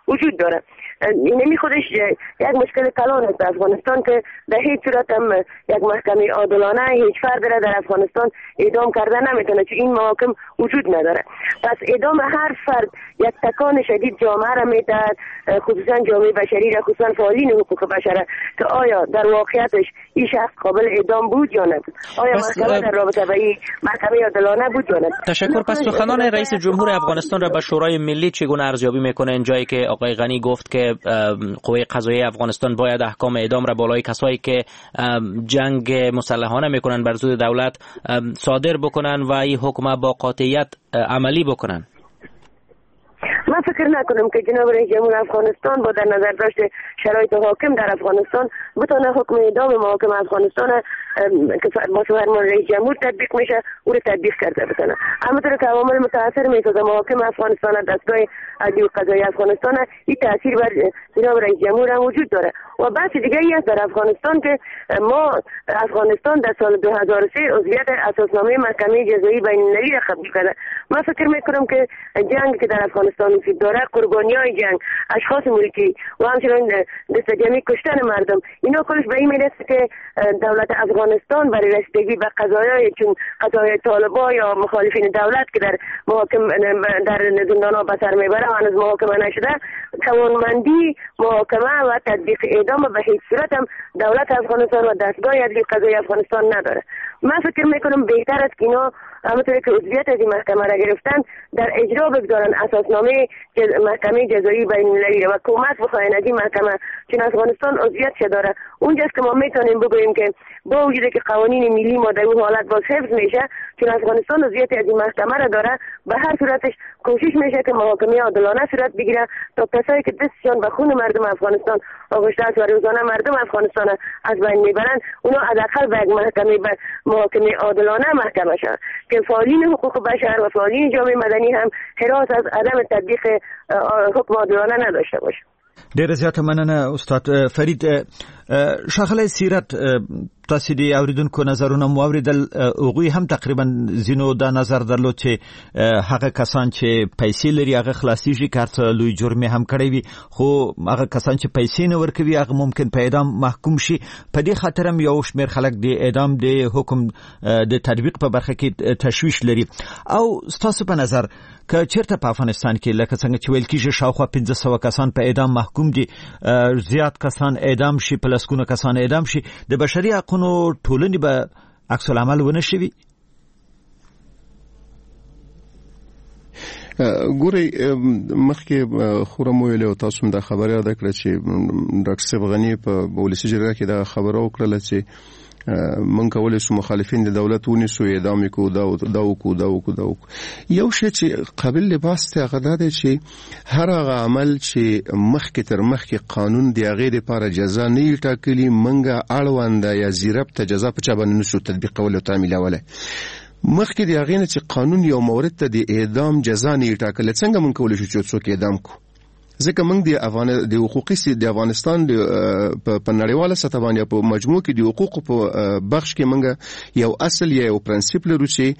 وجود داره. اینمی خودش یک مشکل کلان است در افغانستان که در هیچ صورت هم یک محکمه عادلانه هیچ فرد را در افغانستان اعدام کرده نمیتونه، چون این محاکم وجود نداره. پس اعدام هر فرد یک تکان شدید جامعه را میدهد، خصوصا جامعه بشری را، خصوصا فعالین حقوق بشر، که آیا در واقعیتش این شخص قابل اعدام بود یا نبود، آیا محکمه در رابطه با این محکمه عادلانه بود یا نبود. تشکر. پس سخنان رئیس جمهور افغانستان را به شورای ملی چگونه ارزیابی میکنه، اینجایی که آقای غنی گفت که قوه قضاییه افغانستان باید احکام اعدام را بالای کسایی که جنگ مسلحانه میکنن بر ضد دولت صادر بکنن و این حکم با قاطعیت عملی بکنن؟ من فکر نکنم که جناب رئیس جمهور افغانستان با در نظر داشته شرایط حاکم در افغانستان بتونه حکم اعدام محاکم افغانستان که با فرمان رئیس جمهور تطبیق میشه او رو تطبیق کرده بتونه. همونطور که عوامل متاثر میسازه محاکم افغانستان، دستگاه عدلی و قضایی افغانستان، این تاثیر بر جناب رئیس جمهور هم وجود داره. و بحث دیگه ای است در افغانستان که ما افغانستان در سال دو هزار و سه عضویت اساسنامه محکمه جزایی بین المللی را قبول کرده. من فکر میکنم که جنگ که در افغانستان وجود داره، قربانیای جنگ، اشخاص ملکی و همچنین دست جمعی کشتن مردم، اینا کلش به این میرسه که دولت افغانستان برای رسیدگی به قضایای چون قضایای طالبان یا مخالفین دولت که در محاکم در زندان‌ها به سر میبره و هنوز محاکمه نشده، توانمندی محاکمه و تطبیق اعدام به هیچ صورت هم دولت افغانستان و دستگاه عدلی قضایی افغانستان نداره. من فکر میکنم بهتر است که اینا همونطوری که عضویت از این محکمه را گرفتن در اجرا بگذارن اساسنامه جز... محکمه جزایی بین المللی و کمک بخواین از این محکمه، چون افغانستان عضویتش داره. اونجاست که ما میتونیم بگوییم که با وجودی که قوانین ملی ما در اون حالت باز حفظ میشه، چون افغانستان عضویت از این محکمه را داره، به هر صورتش کوشش میشه که محاکمه عادلانه صورت بگیره تا کسایی که دستشان به خون مردم افغانستان آغشته است و روزانه مردم افغانستان از بین میبرن، اونا حداقل به یک محکمه به محاکمه عادلانه محکمه شن که فعالین حقوق بشر و فعالین جامعه مدنی هم هراس از عدم تطبیق حکم عادلانه نداشته باشه. ډیره زیاته مننه استاد فرید. ښاغلی سیرت، تاسو د اوریدونکو نظرونه مو اوریدل، هغوی هم تقریبا ځینو دا نظر درلود چې هغه کسان چې پیسې لري هغه خلاصیږي، که هر څه لوی جرم هم کړی وي، خو هغه کسان چې پیسې نه ورکوي هغه ممکن په اعدام محکوم شي. په دې خاطر هم یو شمېر خلک د اعدام د حکم د تطبیق په برخه کې تشویش لري. او ستاسو په نظر که چیرته په افغانستان کې لکه څنګه چې ویل کېږي شاوخوا پنځه سوه کسان په اعدام محکوم دي، زیات کسان اعدام شي، په لسګونه کسان اعدام شي، د بشري حقونو ټولنې به عکس العمل ونه شي؟ ګورئ، مخکې خورم ویلې او تاسو هم دا خبره یاده کړه چې ډاکټر صاحب غني په ولسي جرګه کې دا خبره وکړله چې من کولای شو مخالفین د دولت ونیسو، اعدام کو دا دا کو دا کو دا یو شی چې قابل لباس ته هغه ده چې هر هغه عمل چې مخکې تر مخکې قانون دی هغه لپاره جزا نه ټاکلي، منګه اړوند یا زیرب ته جزا په چا باندې نشو تطبیقول او تعمیلوله. مخکې دی هغه نه چې قانون یو مورد ته د اعدام جزا نه ټاکل، څنګه من کولای شو چې څوک اعدام کو؟ ځکه موږ د افغان د حقوقي سي د افغانستان په نړیواله سطح باندې په مجموع کې د حقوقو په بخش کې موږ یو اصل یا یو پرنسپل لرو چې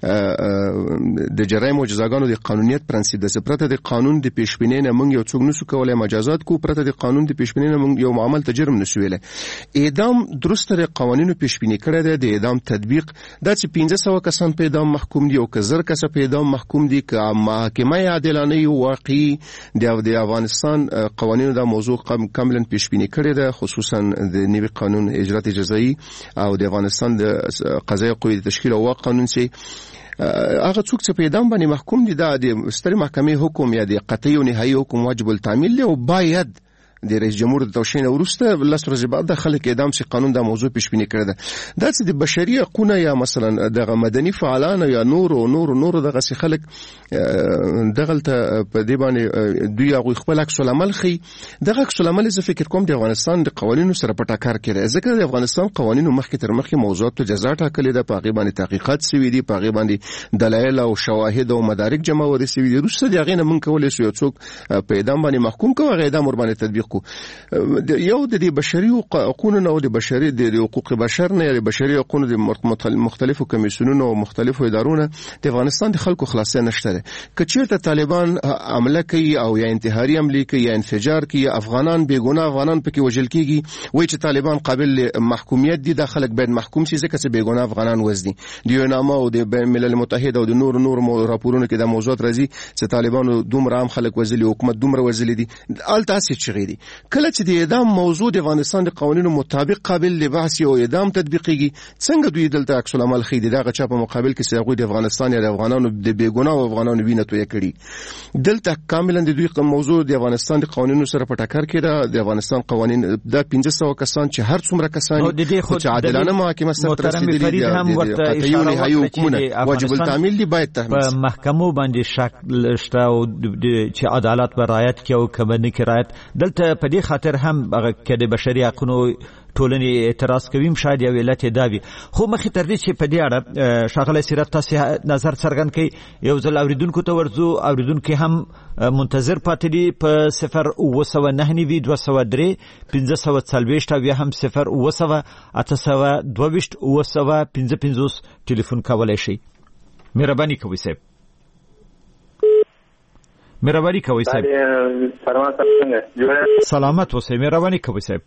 د جرایم او جزاګانو د قانونیت پرنسپل د سپرته د قانون د پیشبینۍ نه موږ یو څوک نشو کولای مجازات کو، پرته د قانون د پیشبینۍ نه موږ یو معامل ته جرم نشو ویلای. اعدام درسته د قوانینو پیشبینی کړی دی، د اعدام تطبیق دا چې پنځه سوه کسان په اعدام محکوم دي او که زر کسه په اعدام محکوم دي، که محکمه عادلانه واقعي د افغانستان قوانینو دا موضوع کاملا پیشبینی کړی ده، خصوصا د نوي قانون اجرات جزایی او د افغانستان د قضایي قوې د تشکیل او قانون چې هغه څوک چې په اعدام باندې محکوم دي دا د سترې محکمې حکم یا د قطعي او نهایي حکم واجب التعمیل دی او باید د رئیس جمهور د توشین وروسته لس ورځې بعد د خلک اعدام شي. قانون دا موضوع پیشبینی کړی ده. دا چې د بشري حقوقو یا مثلا د مدني فعالانو یا نور او نور نور دغه سي خلک دغلته په دې باندې دوی هغه خپل عکس العمل خي، دغه عکس العمل زه فکر کوم د افغانستان د قوانینو سره په ټکر کې راځي، ځکه د افغانستان قوانینو مخکې تر مخکې موضوعات ته جزا ټاکلې ده، په هغه باندې تحقیقات شوي دي، په هغه باندې دلایل او شواهد او مدارک جمع ورسوي دي. وروسته د هغې نه موږ کولی شو یو څوک په اعدام باندې محکوم کړو، هغه اعدام ور باندې تطبیق کو یو د بشري حقوقو او د بشري د حقوق بشر نه یا بشري حقوقو د مختلفو کمیسیونونو او مختلفو ادارونو د افغانستان د خلکو خلاصې نشته. کچېرته طالبان عمله کوي او یا انتحاري عملي کوي یا انفجار کوي افغانان بیګناه افغانان پکې وژل کیږي وایي چې طالبان قابل محکومیت دي د خلک باید محکوم شي ځکه چې بیګناه افغانان وزدي. د یونامه او د ملل متحد او د نور نور راپورونو کې د موضوعات راځي چې طالبانو دومره عام خلک وزلي حکومت دومره وزلي دي الته څه چغې دي. کله چې د اعدام موضوع د افغانستان د قوانینو مطابق قابل لبحث او اعدام تطبیقيږي څنګه دوی دلته عکس العمل خې دي دغه چا په مقابل کې چې هغه د افغانستان یا د افغانانو د بیګناه او افغانانو وینه توې کړي دلته کاملا د دوی موضوع د افغانستان د قوانینو سره په ټکر کې ده. د افغانستان قوانین د پنځه سوه کسان چې هر څومره کسان چې عادلانه محاکمه سره رسیدلي دي قطعي نهایي حکمونه واجب التعمیل دي باید تحمیل په محکمو باندې شک شته او چې عدالت به رعایت کوي او کمه نه رعایت دلته په دې خاطر هم هغه کې د بشري حقوقو ټولنې اعتراض کوي شاید یو علت داوي. خو مخې تر دې چې په دې اړه شاغله سیرت تاسو نظر څرګند کړي یو ځل اوریدونکو ته ورځو اوریدونکو هم منتظر پاتې دي په صفر اوه سوه نهه نوي دوه سوه درې پنځه سوه څلوېښت او یا هم صفر اوه سوه اته سوه دوه ویشت اوه سوه پنځه پنځوس ټلیفون کولی شي. مهرباني کوئ صاحب مهرباني کوئ صاحب سلامت اوسئ مهرباني کوئ صاحب.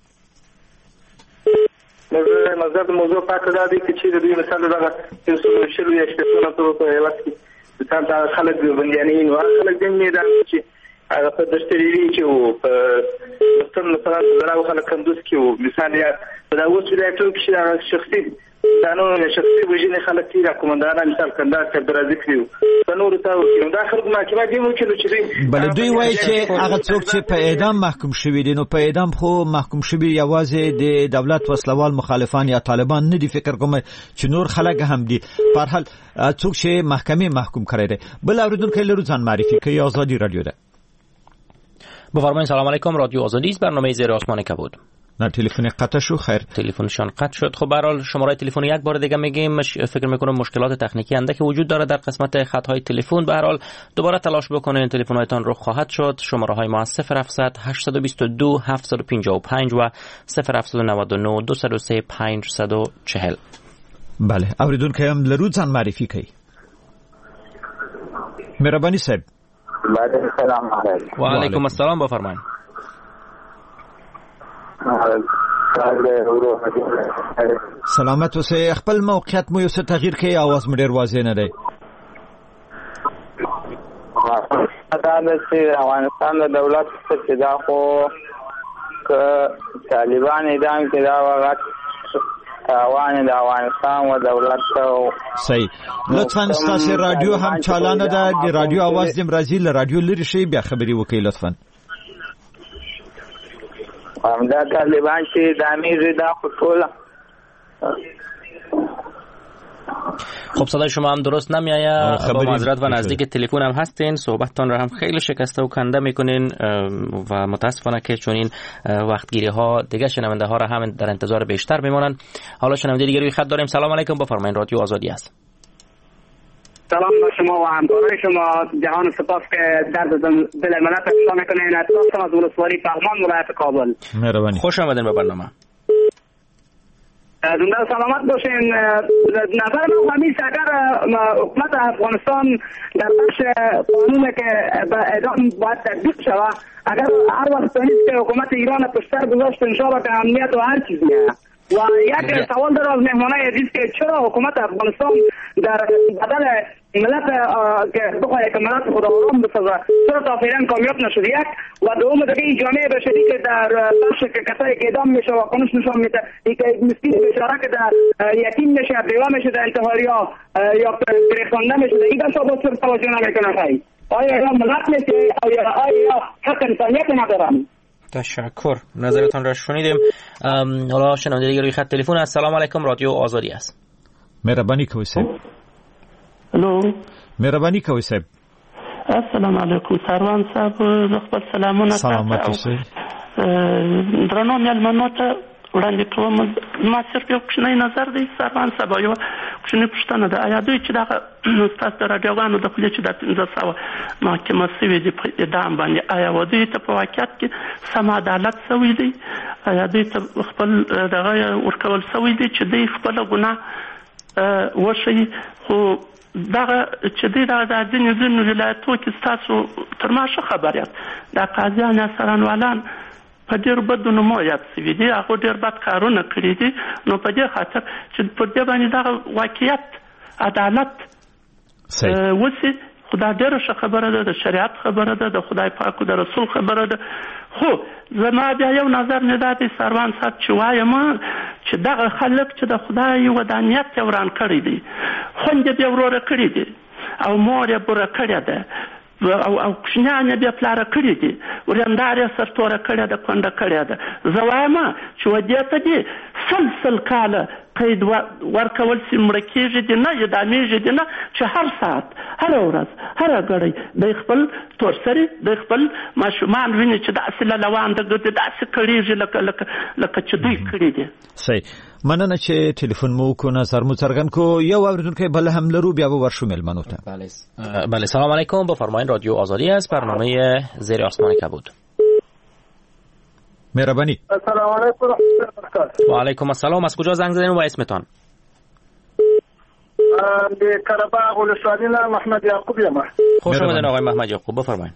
مزه د موضوع پاتې دا دی چې د دوی مثال دغه یو څو شلو یا شپږ سوه په یو وخت کې ځان خلک بنديانین او خلک د میدان چې هغه په دشتري چې او په مستم مثلا دراو خلک کندوز کې او مثال یا دا اوس د ټول کې شخصي دانو شخصي وجینه خلک چې کومندان مثال کندار ته درازي کړو په نور ته او دا خلک محکمه دی مو چې بل دوی وایي چې هغه څوک چې په اعدام محکوم شوی دي نو په اعدام خو محکوم شوی یوازې د دولت وسلوال مخالفان یا طالبان نه دي فکر کوم چې نور خلک هم دي په هر حال څوک چې محکمه محکوم کړی دی. بل اوریدونکو لرو ځان معرفي کوي آزادی رادیو ده. بفرمایید. سلام علیکم رادیو آزادی است برنامه زیر آسمان کبود. نه تلفن قطع شو خیر تلفنشان قطع شد. خب به هر حال شماره تلفن یک بار دیگه میگیم مش... فکر میکنم مشکلات تکنیکی اندکی وجود داره در قسمت خط های تلفن. به هر حال دوباره تلاش بکنید تلفن هایتان رو خواهد شد. شماره های ما صفر هفتصد هشتصد و بیست و دو هفتصد و پنجاه و پنج و صفر هفتصد و نود و نه دویست و سه پنجصد و چهل. بله اوریدونکو هم لرو ځان معرفي کوي. مهرباني صاحب. سلام علیکم. و علیکم السلام بفرمایید. سلامت اوسئ. خپل موقعیت مو یو څه تغییر کړئ اواز مو ډیر واضح نه دی. دا د افغانستان د دولت څخه دا خو ک طالبان اعدام کې دا وغت تاوان د افغانستان و دولت ته صحیح. لطفا ستاسو رادیو هم چالانه ده د رادیو اواز دم راځي له رادیو لري شي بیا خبري وکړئ لطفا. همدا طالبان چې د امیر دا خطوله. خب صدای شما هم درست نمیآید. با معذرت و نزدیک تلفن هم هستین صحبتتان را هم خیلی شکسته و کنده میکنین و متاسفانه که چون این وقتگیری ها دیگه شنونده ها را هم در انتظار بیشتر میمونن. حالا شنونده دیگه روی خط داریم. سلام علیکم بفرمایید رادیو آزادی است. سلام به شما و همکارای شما. جهان سپاس که درد دل ملت احسان میکنین. اطلاع از ولسوالی پغمان ولایت کابل. مهربانی. خوش آمدین به برنامه. زنده سلامت باشین. نظر من همیشه اگر حکومت افغانستان در بخش قانون که به اعدام باید تطبیق شود اگر هر وقت نیست که حکومت ایران پشتر گذاشت انشاءالله که امنیت و هر چیز میاد. و یک سوال دارم از مهمانای عزیز که چرا حکومت افغانستان در بدل ملت که بخواه که ملت خود آرام بسازه چرا تا فعلا کامیاب نشد؟ یک و دوم دیگه این جامعه بشری که در بخش که کسایی که اعدام میشه و قانونش نشان میده این که مسکین بیچاره که در یتیم میشه بیوه میشه در انتحاری ها یا گریختانده میشه این داشته با چرا توجه نمیکنه خیلی آیا یا ملت میشه آیا حق انسانیت ندارم؟ تشکر. نظرتان را شنیدیم. حالا شنونده دیگه روی خط تلفن. السلام علیکم رادیو آزادی است. مهربانی کوئ صاحب. الو مهربانی کوئ صاحب. السلام علیکم سروان صاحب خپل سلامونه. سلامت اوسئ. درنو مېلمنو ته وړاندې کوم ما صرف یو کوچنی نظر دی سروان صاحب. یو کوچنۍ پوښتنه ده، آیا دوی چې دغه ستاسو د راډیوګانو د خولې چې د پنځه سوه محاکمه سوي دي په اعدام باندې، آیا و دوی ته په واقعیت کې سم عدالت سوی دی؟ آیا دوی ته خپل دغه ورکول سوی دی چې دوی خپله ګناه وښیي؟ خو دغه چې دوی دغه د ځینې ځینو ولایتو کې ستاسو تر ما ښه خبر یاست دا قاضیان یا څارنوالان په ډېر بدو نومو یاد سوي دي، هغو ډېر بد کارونه کړي دي. نو په دې خاطر چې پر دې باندې دغه واقعیت عدالت وسي، خو دا ډېره ښه خبره ده، د شریعت خبره ده، د خدای پاک د رسول خبره ده. خو زما بیا یو نظر نه دا دی سروان صاحب چې وایم چې دغه خلک چې د خدای ودانیت یې وران کړی دی، خویندې بیا وروره کړي دي او مور یې بوره کړې ده او او کوچنیان یې بیا پلاره کړي دي، ورېندار یې سرتوره کړې ده، کونډه کړې ده. زه وایم چې ودې ته دي سل سل کاله قید ورکول سي، مړه کېږي دي نه، اعدامېږي دي نه، چې هر ساعت هره ورځ هره ګړۍ د خپل تورسري د خپل ماشومان ویني چې داسې له لوانده ګرځي، داسې کړېږي لکه لکه لکه چې دوی کړي دي. صحیح، مننه چې ټلیفون مو وکړو، نظر مو څرګند کړو. یو اورېدونکی بل هم لرو، بیا به ورشو مېلمنو ته. بله، سلام علیکم، بفرمایید. رادیو آزادی است، برنامه زیر آسمان کبود. مهربانی. السلام علیکم و رحمت الله وبرکاته. و علیکم السلام. از کجا زنگ زدین و اسمتان؟ د قره‌باغ ولسوالۍ نه محمد یعقوب یم. خوش آمدید آقای محمد یعقوب، بفرمایید.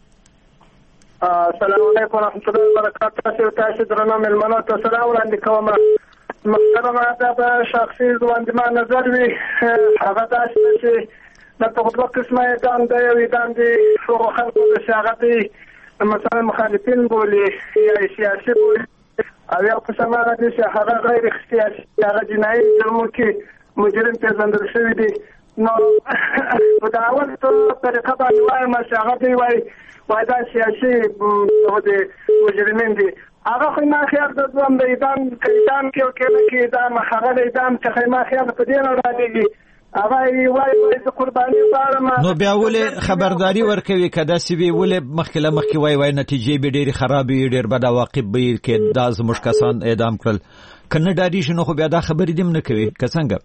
السلام علیکم و رحمت الله وبرکاته. تاسو تاسو درنو مېلمنو ته سلام وړاندې کوم. محترمه دا به شخصي ځوانده ما نظر وي، هغه داسې چې د دوه قسمه اعدام دی، یو اعدام دی هغو خلکو د هغه دی مثلا مخالفین بولي یا سیاسي بولي، او یو قسم هغه دی چې هغه غیر سیاسي، هغه جنایي جرمو کې مجرم پېژندل شوي دي. نو په د اول طریقه باندې وایم چې هغه دی وایي وایي دا سیاسي مجرمین دي. هغه خو ما خیال د دوم د اعدام اعدام کې او کې نه کې اعدام هغه د اعدام څخه ما خیال په دې نه راځي هغه وایي وایي د قرباني غواړم. نو بیا ولې خبرداري ورکوي که داسې وي؟ ولې مخکې له مخکې وایي وایي نتیجې به ډېرې خرابې وي، ډېر بد عواقب به وي کې دا زموږ کسان اعدام کړل؟ که نه ډارېږي نو خو بیا دا خبرې دې هم نه کوي که څنګه؟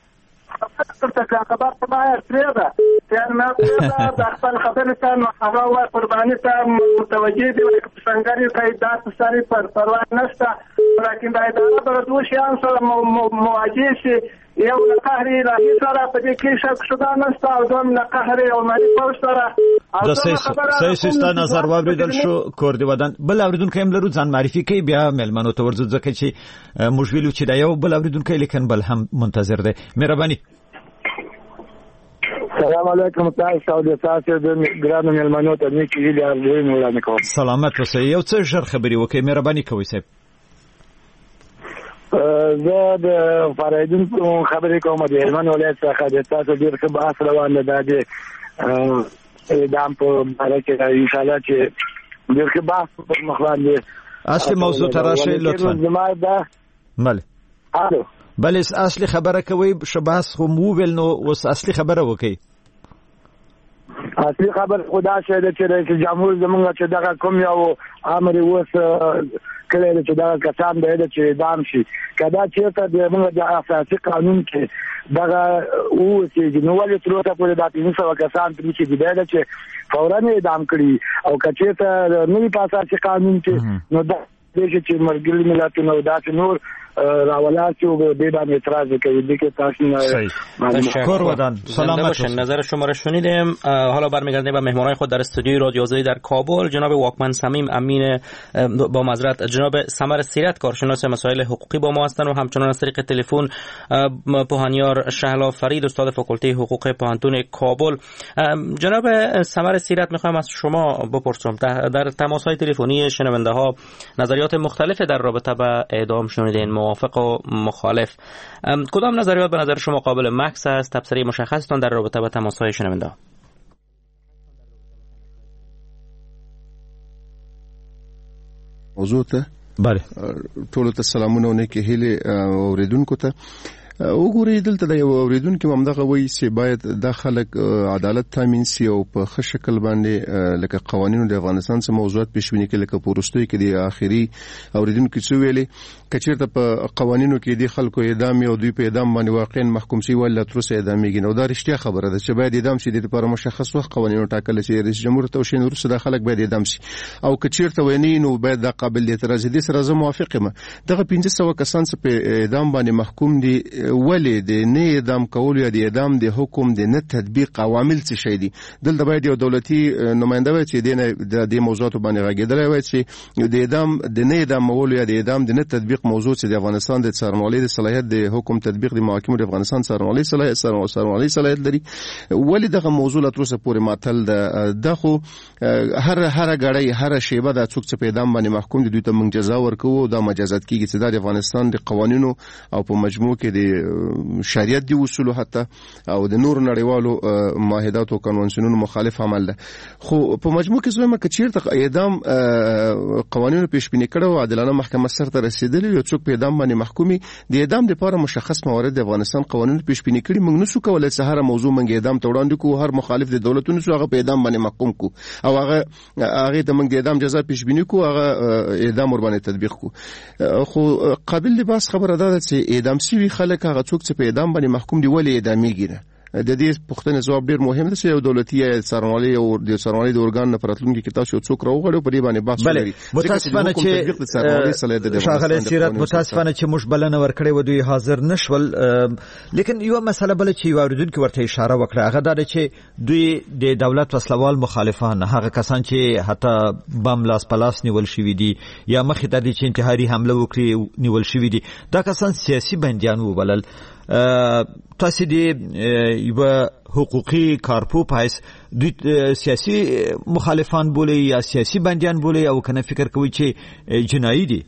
خبر ته باید پرېږده یعنې ما پرېږده د خپل خبرې ته نو هغه وایي قرباني ته متوجه دي، لکه په سنګر یې کوي دا سرې پر پروا نشته، لیکن د اداره به دوه شیان سره مواجه شي، یو له قهر الهي سره په دې کې شک شبه نشته، او دوم له قهر عمري پوځ سره. د صحیح ستا نظر واورېدل شو کور د ودان. بل اورېدونکی هم لرو، ځان معرفي کوي بیا مېلمنو ته ورځو، ځکه چې موږ ویلو چې دا یو بل اورېدونکی لیکن بل هم منتظر دی. مهرباني. سلام علیکم، تاسو او د تاسو د ګرانو مېلمنو ته نیکې هیلې ارزوینې وړاندې کوم. سلامت اوسئ. یو څه ژر خبرې وکړئ، مهرباني کوئ صاحب. زه د فارایدونکو خبرې کوم د هلمند ولایت څخه. د تاسو ډېر ښه بحث روان دی، دا د اعدام په باره کې انشاءالله چې ډېر ښه بحث پر مخ باندې. اصلي موضوع ته راشئ لطفا. زما دا بله الو بله اصلي خبره کوئ، ښه بحث خو مو وویل، نو اوس اصلي خبره وکړئ. اصلي خبر خدا شه ده چې رئیس جمهور زمونږ چې دغه کوم یو امر وس کړی چې دا کسان به د چې اعدام شي، کدا چې ته د موږ د اساسي قانون کې دغه او چې نو ولې تر اوسه پورې د تاسو سره کسان چې دی دا چې فورا اعدام کړي، او کچې ته نوې په اساسي قانون کې نو دا چې مرګلي ملاتونو دا چې نور راولات چې به باندې اعتراض کوي د کې تاسو تشکر ودان. سلامت نظر شما را شنیدیم. حالا برمیگردیم به مهمانان خود در استودیوی رادیو آزادی در کابل. جناب واکمن صمیم امین با معذرت جناب سمر سیرت کارشناس مسائل حقوقی با ما هستند و همچنان از طریق تلفن پوهانیار شهلا فرید استاد فاکولته حقوق پوهنتون کابل. جناب سمر سیرت میخوام از شما بپرسم در تماس‌های تلفنی شنونده ها نظریات مختلف در رابطه با اعدام شنیدین، موافق و مخالف. کدام نظریات به نظر شما قابل مکس است؟ تبصره مشخصتان در رابطه با تماس‌های شنونده ها. موضوع ته بله ټول ته سلامونه ونه کې هله اوریدونکو ته وګورئ دلته د یو اوریدونکو همدغه وایي چې باید د خلک عدالت تامین سي او په ښه شکل باندې لکه قوانینو د افغانستان څخه موضوعات پیشبینی کې لکه پورستوي کې د آخري اوریدونکو څه ویلي کچیرته په قوانینو کې د خلکو اعدام او دوی په اعدام باندې واقعا محکوم شي ولا تر اوسه اعدامېږي نو دا رښتیا خبره ده چې باید اعدام شي د لپاره مشخص وخت قوانینو ټاکل شي رئیس جمهور توشین ورسره د خلک باید اعدام شي او کچیرته ویني نو باید د قابل اعتراض دي سره زه موافق یم دغه پنځه سوه کسان چې په اعدام باندې محکوم دي ولې د نه اعدام کول یا د اعدام د حکم د نه تطبیق عوامل څه شي دي دلته باید یو دولتي نماینده وي چې د دې موضوعات باندې غږیدلی وي چې د اعدام د نه اعدام کول یا د اعدام د نه تطبیق موضوع چې د افغانستان د څارنوالۍ د صلاحیت د حکم تطبیق د محاکمو د افغانستان څارنوالۍ صلاحیت څارنوالۍ صلاحیت لري ولې دغه موضوع لا تر اوسه پورې معطل ده د خو هر هر غړی هر شیبه د څوک چې په اعدام باندې محکوم دي دوی ته موږ جزا ورکوو دا مجازات کیږي چې د افغانستان د قوانینو او په مجموع کې د شریعت دی اصول حتی او د نور نړیوالو معاهدات او قانونونو مخالف عمل ده خو په مجموع کې زموږ کچیرته اعدام قوانینو پیشبینی کړو او عادلانه محکمه سره رسیدلی یو څوک په اعدام باندې محکومي د اعدام لپاره مشخص موارد د افغانستان قوانینو پیشبینی کړي موږ نسو کولای چې هر موضوع موږ اعدام ته وړاندې کوو هر مخالف د دولتونو سره په اعدام باندې محکوم کو او هغه هغه ته موږ د اعدام جزا پیشبینی کوو هغه اعدام ور باندې تطبیق کو خو قابل د باس خبره ده چې اعدام شوی خلک هغه څوک چې په اعدام باندې محکوم دي ولې اعدامېږي نه د دې پوښتنې ځواب ډیر مهم دی چې یو دولتي څارنوالۍ او د څارنوالۍ د ارګان نه پراتلونکي کې تاسو څوک راوغړو په دې باندې بحث لري متاسفانه چې شاغله سیرت متاسفانه چې موږ بلنه ورکړې و دوی حاضر نشول لیکن یو مسله بل چې واردونکو ورته اشاره وکړه هغه دا چې دوی د دولت وسلوال مخالفان هغه کسان چې حتی بم لاس پلاس نیول شوی دي یا مخې ته د چې انتحاري حمله وکړي نیول شوی دي دا کسان سیاسي بندیان وبلل تاسو د یو حقوقي کارپو پایس د سیاسي مخالفان بولی یا سیاسي بندیان بولی او کنه فکر کوي چې جنایي دي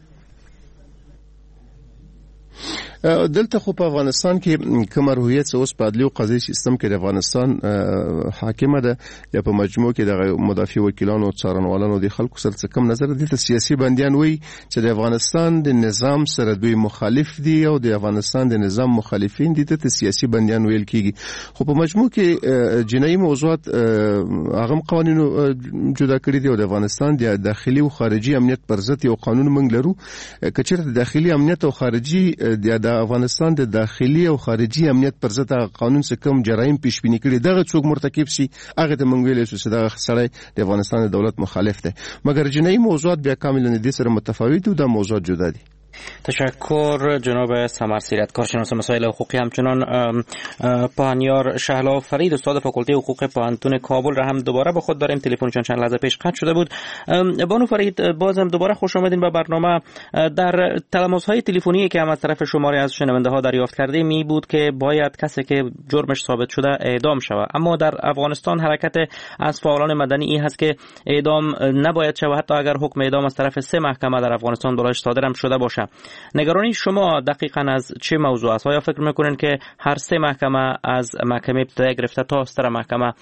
دلته خو په افغانستان کې کوم روحیت اوس په عدلي او قضایي سیستم کې د افغانستان حاکمه ده یا په مجموع کې د مدافع وکیلانو او څارنوالانو د خلکو سره کوم نظر دي ته سیاسي بندیان وي چې د افغانستان د نظام سره دوی مخالف دي او د افغانستان د نظام مخالفین دي ته سیاسي بندیان ویل کیږي خو په مجموع کې جنایي موضوعات هغه قوانینو جدا کړی دي او د افغانستان د داخلي او خارجي امنیت پر ضد یو قانون موږ لرو کچېرته د داخلي امنیت او خارجي د افغانستان د داخلي او خارجي امنیت پر ضد قانون څخه کوم جرایم پیشبینی کړي دغه څوک مرتکب شي هغه ته موږ ویل چې دغه سړی د افغانستان د دولت مخالف دی مګر جنایي موضوعات بیا کاملا د سره متفاوت دي او د موضوعات جدا دي تشکر جناب سمر سیرت کارشناس مسائل حقوقی همچنان پانیار شهلا فرید استاد فاکولته حقوق پوهنتون کابل را هم دوباره به خود داریم تلفنشان چند لحظه پیش قطع شده بود بانو فرید بازم دوباره خوش آمدین به برنامه در تلماس‌های تلفنی که هم از طرف شماره از شنونده ها دریافت کرده می بود که باید کسی که جرمش ثابت شده اعدام شود اما در افغانستان حرکت از فعالان مدنی این هست که اعدام نباید شود حتی اگر حکم اعدام از طرف سه محکمه در افغانستان برایش صادر هم شده باشه نگرانی شما دقیقاً از چه موضوع است؟ آیا فکر میکنین که هر سه محکمه از محکمه ابتدایی گرفته تا استر محکمه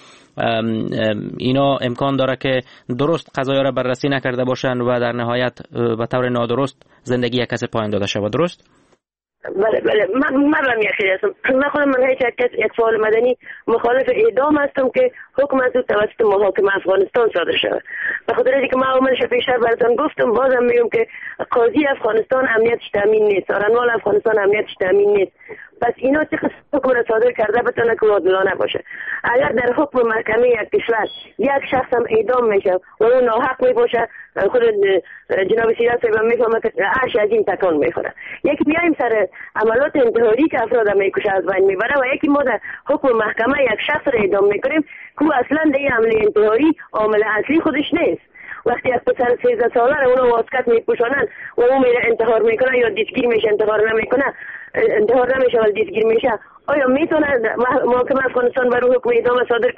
اینا امکان داره که درست قضایا را بررسی نکرده باشن و در نهایت به طور نادرست زندگی یک کس پایان داده شود درست؟ بله بله من من هم یکی هستم من خودم من هیچ یک فعال مدنی مخالف اعدام هستم که حکم از توسط محاکمه افغانستان صادر شود به خاطر اینکه من عملش پیشتر براتون گفتم بازم میگم که قاضی افغانستان امنیتش تامین نیست څارنوال افغانستان امنیتش تامین نیست پس اینا چه حکم را صادر کرده بتونه که عادلانه باشه اگر در حکم محکمه یک کشور یک شخص هم اعدام میشه و اون ناحق میباشه خود جناب سیرت صاحب میفهمه که عرش از این تکان میخوره یکی بیایم سر عملات انتحاری که افراد میکشه از بین میبره و یکی ما در حکم محکمه یک شخص را اعدام میکنیم که اصلا در این عمل انتحاری عامل اصلی خودش نیست وقتی از پسر سیزده ساله رو اونو واسکت میپوشانن و اون میره انتحار میکنه یا دیسگیر میشه انتحار نمیکنه انتحار نمیشه ولی دیسگیر میشه آیا میتونه محکمه افغانستان برای حکم اعدام صادر کنه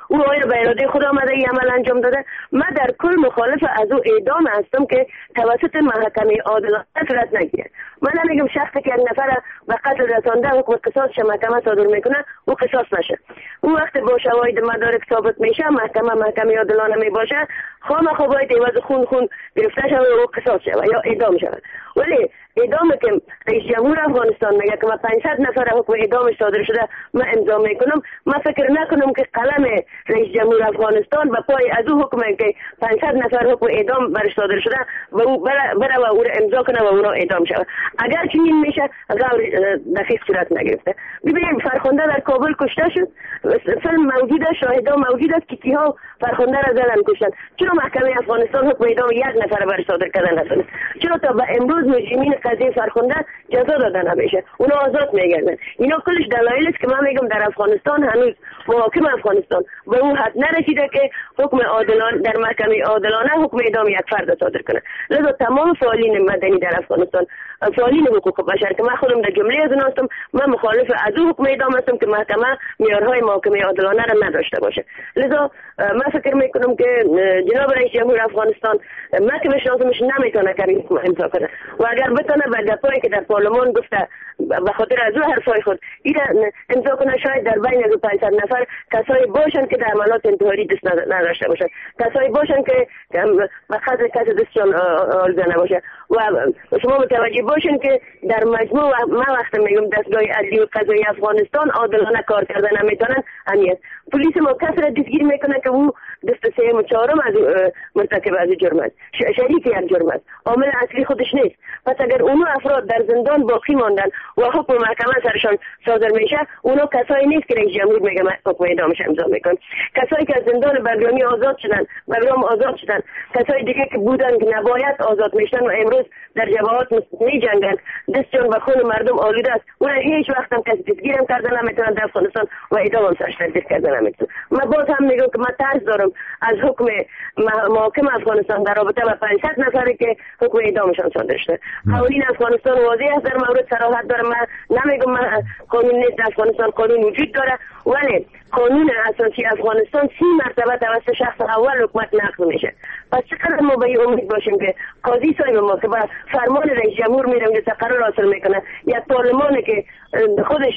او آیا به اراده خود آمده این عمل انجام داده؟ من در کل مخالف از او اعدام هستم که توسط محکمه عادلانه صورت نگیره. من نمیگم شخصی که یک نفر به قتل رسانده حکم قصاص محکمه صادر میکنه او قصاص نشه. اون وقت با شواهد مدارک ثابت میشه محکمه محکمه عادلانه میباشه، خامخا باید عوض خون خون گرفته شود و او قصاص شود یا اعدام شود. ولی اعدام که رئیس جمهور افغانستان میگه که ما پانصد نفر حکم اعدامش صادر شده من امضا میکنم، من فکر نکنم که قلم رئیس جمهور افغانستان به پای از او حکم که پانصد نفر حکم اعدام برش صادر شده و او بره و او را امضا کنه و اونا اعدام شود. اگر چنین میشه غیر دقیق صورت نگرفته. ببینید فرخنده در کابل کشته شد، فیلم موجود است، شاهدان موجود است که کیها فرخنده را زدن کشتن. چرا محکمه افغانستان حکم اعدام یک نفر برش صادر کردن نتونست؟ چرا تا به امروز مجرمین قضیه فرخنده جزا داده نمیشه؟ اونا آزاد میگردن. اینا کلش دلایل است که من میگم در افغانستان هنوز محاکم افغانستان به اون حد نرسیده که حکم عادلانه در محکمه عادلانه حکم اعدام یک فرد صادر کنه. لذا تمام فعالین مدنی در افغانستان، فعالین حقوق بشر که من خودم در جمله از اونها هستم، من مخالف از اون حکم اعدام هستم که محکمه معیارهای محاکمه عادلانه را نداشته باشه. لذا من فکر میکنم که جناب رئیس جمهور افغانستان من که میشناسمش نمیتونه که این حکم امضا کنه و اگر بتونه به گپایی که در پارلمان گفته به خاطر از اون حرفای خود این امضا کنه، شاید در بین از پانصد نفر کسایی باشن که در عملات انتحاری دست نداشته باشن، کسایی باشن که به قدر کس دستشان آلوده نباشه و شما متوجه باشین که در مجموع من وقت میگم دستگاه عدلی و قضایی افغانستان عادلانه کار کردن نمیتونن. همیت پلیس ما کس را دستگیر میکنه که او دست سوم و چهارم از مرتکب از جرم است، شریک یک جرم است، عامل اصلی خودش نیست. پس اگر اونو افراد در زندان باقی ماندن و حکم محکمه سرشان صادر میشه، اونو کسایی نیست که رئیس جمهور میگه حکم اعدامش امضا میکن. کسایی که از زندان بغرامی آزاد شدن، بغرام آزاد شدن، کسایی دیگه که بودن که نباید آزاد میشن و امروز در جبهات میجنگن، دستشون به خون مردم آلوده است، اون هیچ وقت هم کسی دستگیرم کردن نمیتونن در افغانستان و اعدام هم سرش تدبیر کردن نمیتونن. من باز هم میگم که من ترس دارم از حکم محاکم افغانستان در رابطه با پانصد نفری که حکم اعدامشان صادر شده. قوانین افغانستان واضح است در مورد صراحت داره. من نمیگم من قانون نیست، افغانستان قانون وجود داره، ولی قانون اساسی افغانستان سی مرتبه توسط شخص اول حکومت نقض میشه. پس چقدر ما به این امید باشیم که قاضی صاحب ما که با فرمان رئیس جمهور میرم که تقرر حاصل میکنه، یک پارلمانی که خودش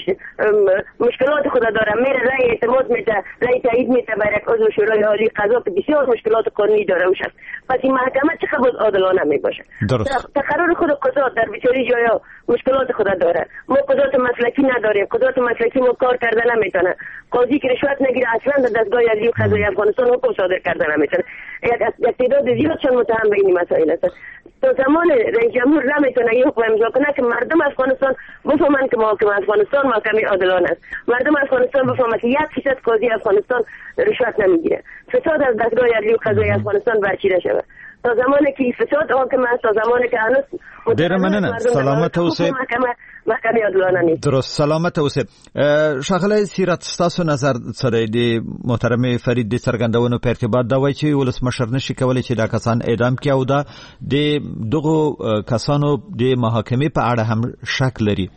مشکلات خود داره میره رأی اعتماد میده، رأی تایید میده برای یک عضو شورای عالی قضا که بسیار مشکلات قانونی داره اوش است. پس این محکمه چقدر عادلانه میباشه؟ تقرر خود قضات در بسیاری جایا مشکلات خود داره. ما قضات مسلکی نداریم، قضات مسلکی ما کار کردن نمیتونه. قاضی که رشوت نگیره اصلا در دستگاه عدلی و قضایی افغانستان حکم صادر کردن نمیتونه. یک تعداد زیادشون متهم به این مسائل هستن. تا زمان رئیس جمهور نمیتونه این حکم امضا کنه که مردم افغانستان بفهمن که محاکمه افغانستان محکمه عادلانه است. مردم افغانستان بفهمن که یک فیصد قاضی افغانستان رشوت نمیگیره. فساد از دستگاه عدلی و قضایی افغانستان برچیده شود. تا زمانی که فساد حاکم است، تا زمانی که هنوز ډیره مننه. سلامت اوسئ. محکمه عادلانه نیست. درست. سلامت اوسئ. ښاغلی سیرت، ستاسو نظر سره د محترم فرید د څرګندونو په ارتباط دا وایي چې ولسمشر نشي کولی چې دا کسان اعدام کړي او دا د دغو کسانو د محاکمې په اړه هم شک لري.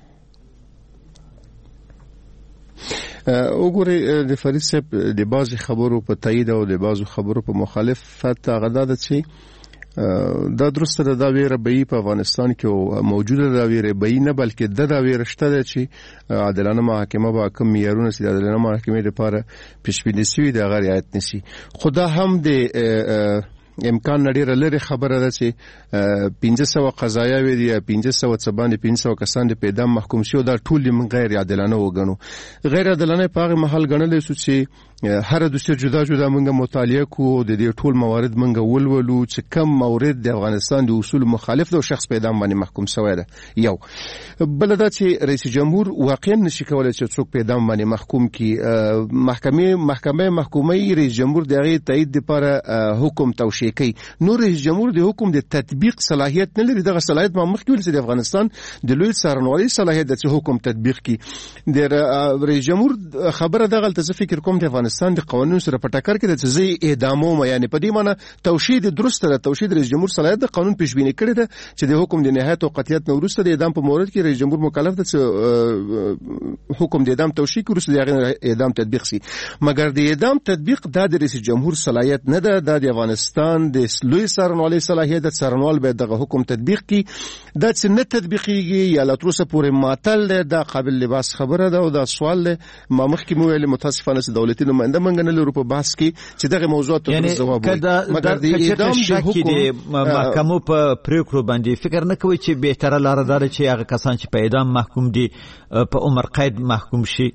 وګورئ د فرید صاحب د بعضې خبرو په تایید او د بعضو خبرو په مخالفت هغه دا ده چې دا درسته ده، دا ویره به په افغانستان کې موجوده ده، ویره به نه بلکې د دا ویره شته ده چې عادلانه محاکمه به کوم معیارونه چې د عادلانه محاکمې لپاره پیشبیني شوي د هغه رعایت نشي. خو دا هم د امکان ډیره لري خبره ده چې پنځه سوه قضایاوې دي یا پنځه سوه څه باندې پنځه سوه کسان د په اعدام محکوم شي او دا ټول موږ غیر عادلانه وګڼو. غیر عادلانه په هغه مهال ګڼلی سو چې هر دوسر جدا جدا موږ مطالعه کوو، د دې ټول موارد موږ ولولو چې کم مورد د افغانستان د اصول مخالف ده، شخص په اعدام باندې محکوم شوی ده. یو بل دا چې رئیس جمهور واقعا نشي کولای چې څوک په اعدام باندې محکوم کړي. محکمې محکمه محکومه رئیس جمهور د هغې تایید لپاره حکم توشیح پرې کوي. نو رئیس جمهور د حکم د تطبیق صلاحیت نه لري. دغه صلاحیت ما مخکې ویل چې د افغانستان د لوی څارنوالۍ صلاحیت د حکم تطبیق کی. د رئیس جمهور خبره دغه ته فکر کوم د افغانستان د قانون سره په ټکر کې د ځای اعدامو یعنی په دې معنی توشید درسته ده. توشید رئیس جمهور صلاحیت د قانون پیش بینی کړی ده چې د حکم د نهایت او قطعیت نه وروسته د اعدام په مورد کې رئیس جمهور مکلف ده چې حکم د اعدام توشید وروسته د اعدام تطبیق شي. مګر د اعدام تطبیق د رئیس جمهور صلاحیت نه ده. د افغانستان د لوی څارنوالۍ صلاحیت د څارنوال به دغه حکم تطبیق کی. دا چې نه تطبیقیږي یا لا تر اوسه پورې معطل ده دا قابل لباس خبره ده او دا سوال ده. ما مخکې مو ویل متاسفانه چې دولتي نماینده منګ نه لرو په بحث کې چې دغه موضوعات ته جواب وایي. مګر د اعدام د حکم محکمو په پریکړو باندې فکر نه کوي چې بهتره لار ده چې هغه کسان چې په اعدام محکوم دي په عمر قید محکوم شي.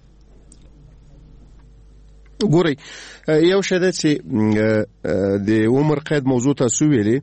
ګورئ یو شی ده چې د عمر قید موضوع تاسو ویلې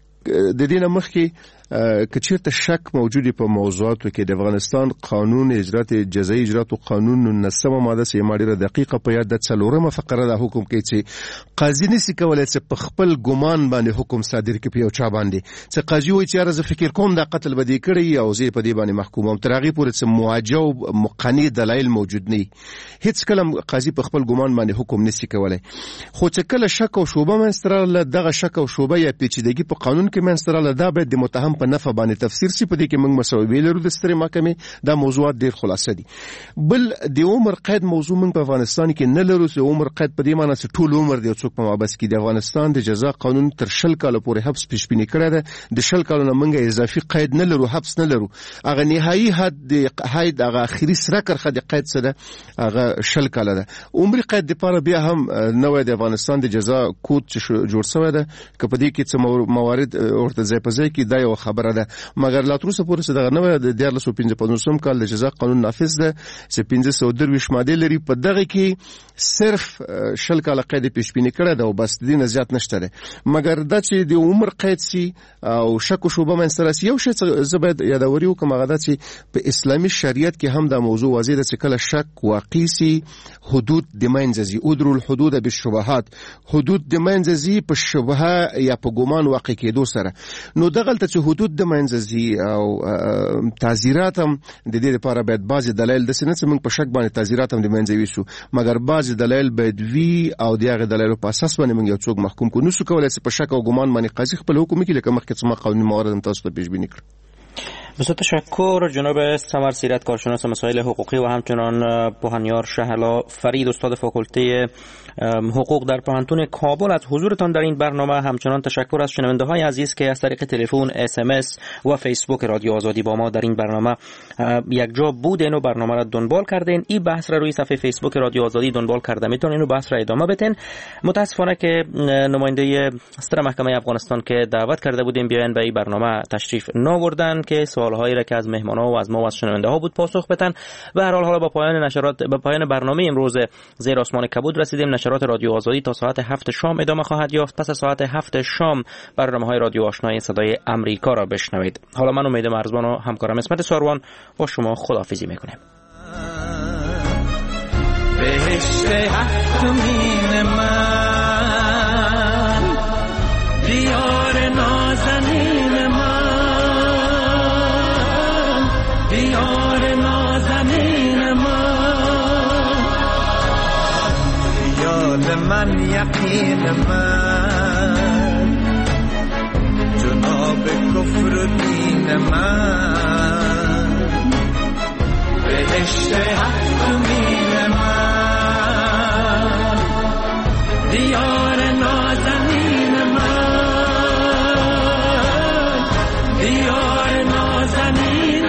د دې نه مخکې که چیرته شک موجودی په موضوعاتو کې د افغانستان قانون اجرات جزایی اجرات قانون نسمه ماده سي ماډیره دقیقه په یاد د څلورمه فقره د حکم کې چې قاضي نسی کولای چې په خپل ګمان باندې حکم صادر کړي په یو چا باندې چې قاضي وایي چې راز فکر کوم د قتل بدی کړی او زه په دې باندې محکوم ام ترغی پورې چې مواجه او مقنی دلایل موجود نه هیڅ کله قاضي په خپل ګمان باندې حکم نسی کولای. خو چې کله شک او شوبه منستراله دغه شک او شوبه یا پیچیدګي په قانون کې منستراله دا به د متهم په نفع باندې تفسیر سي. په دې کې موږ مساوي لرو د سترې محکمې دا موضوعات ډېر خلاصه دي. بل د عمر قید موضوع موږ په افغانستان کې نه لرو. چې عمر قید په دې معنی چې ټول عمر دی څوک په مابس کې د افغانستان د جزا قانون تر شل کال پورې حبس پیش بینی کړی ده. د شل کالونو موږ اضافي قید نه لرو حبس نه لرو. هغه نهایي حد د حد هغه اخري سره کرخه د قید څه ده هغه شل کال ده. عمر قید لپاره بیا هم نوې د افغانستان د جزا کود جوړ شوی ده که په دې کې څه موارد ورته ځای په ځای کې دا یو خبره ده. مګر لا تر اوسه پورې دغه نوې د دیار لسو پنځه پنځوسم کال د جزا قانون نافذ ده چې پنځه سوه درویشت ماده لري. په دغه کې صرف شل کال قید پیش بینی کړی ده او بس دې نه زیات نشته ده. مګر دا چې د عمر قید سي او شک او شوبه منځته سي یو شی زه باید یادوري وکم هغه دا چې په اسلامي شریعت کې هم دا موضوع واضح ده چې کله شک واقع سي حدود د منځ زی ادرو الحدود بالشبهات حدود د منځ زی په شبهه یا په ګمان واقع کېدو سره نو دغه ته چې حدود د منځ زی او تعزیرات هم د دې لپاره باید بعضی دلایل د سینې څخه په شک باندې تعزیرات هم د منځ وي شو. مګر بعضی دلایل باید وی او دغه دلایل په اساس باندې موږ یو څوک محکوم کو نو څه کولای چې په شک او ګمان باندې قاضي خپل حکم کوي لکه مخکې څه ما قانوني موارد هم تاسو ته پیش بینی کړ. بسیار تشکر جناب ثمر سیرت کارشناس مسائل حقوقی و همچنان پوهنیار شهلا فرید استاد فاکولته حقوق در پوهنتون کابل از حضورتان در این برنامه. همچنان تشکر از شنونده های عزیز که از طریق تلفن، اس ام اس و فیسبوک رادیو آزادی با ما در این برنامه یک جا بودین و برنامه را دنبال کردین. این بحث را روی صفحه فیسبوک رادیو آزادی دنبال کرده میتونین و بحث را ادامه بدین. متاسفانه که نماینده ستر محکمه افغانستان که دعوت کرده بودیم بیاین به این برنامه تشریف نآوردن که سوالهایی را که از مهمان‌ها و از ما و از شنونده‌ها بود پاسخ بدن. به هر حال حالا با پایان نشرات به پایان برنامه امروز زیر آسمان کبود رسیدیم. نشرات رادیو آزادی تا ساعت هفت شام ادامه خواهد یافت. پس از ساعت هفت شام برنامه‌های رادیو آشنای صدای امریکا را بشنوید. حالا من امید مرزبان و همکارم اسمت ساروان با شما خداحافظی می‌کنیم. بهشت هفتمین من دیار نازنین من دیار نازنین من خیال من یقین من جناب کفر و دین من بهشت هفتمین من دیار نازنین من دیار نازنین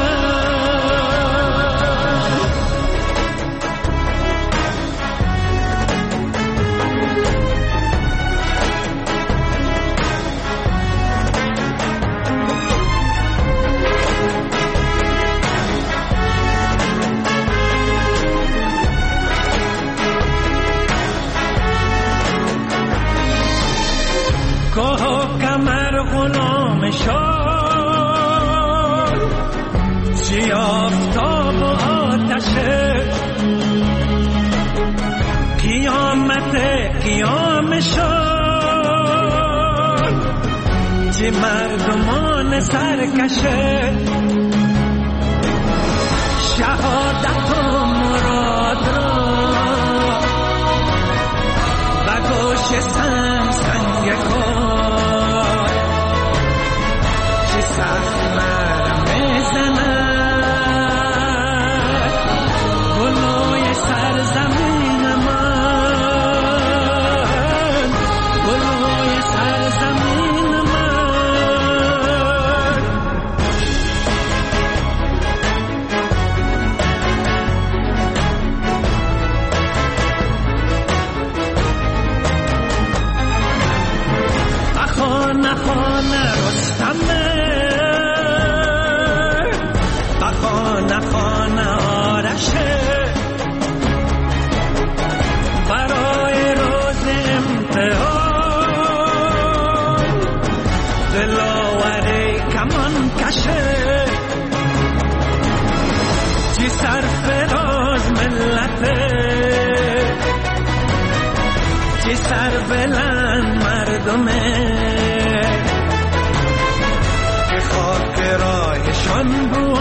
کوه و کمر غلام شد چی آفتاب و آتشه قیامت قیام شد چه مردمان سرکشه شهادت و مراد را و گوش سنگ سنگ کن چه سخت مرم بزند گلوی سرزمین من گلوی سرزمین من اخوان اخوان رستمه اخوان اخوان آرشه برای روز امتحان دلاوری کمان کشه چی سرفراز ملته چی سربلند مردمه که خاک راهشان بود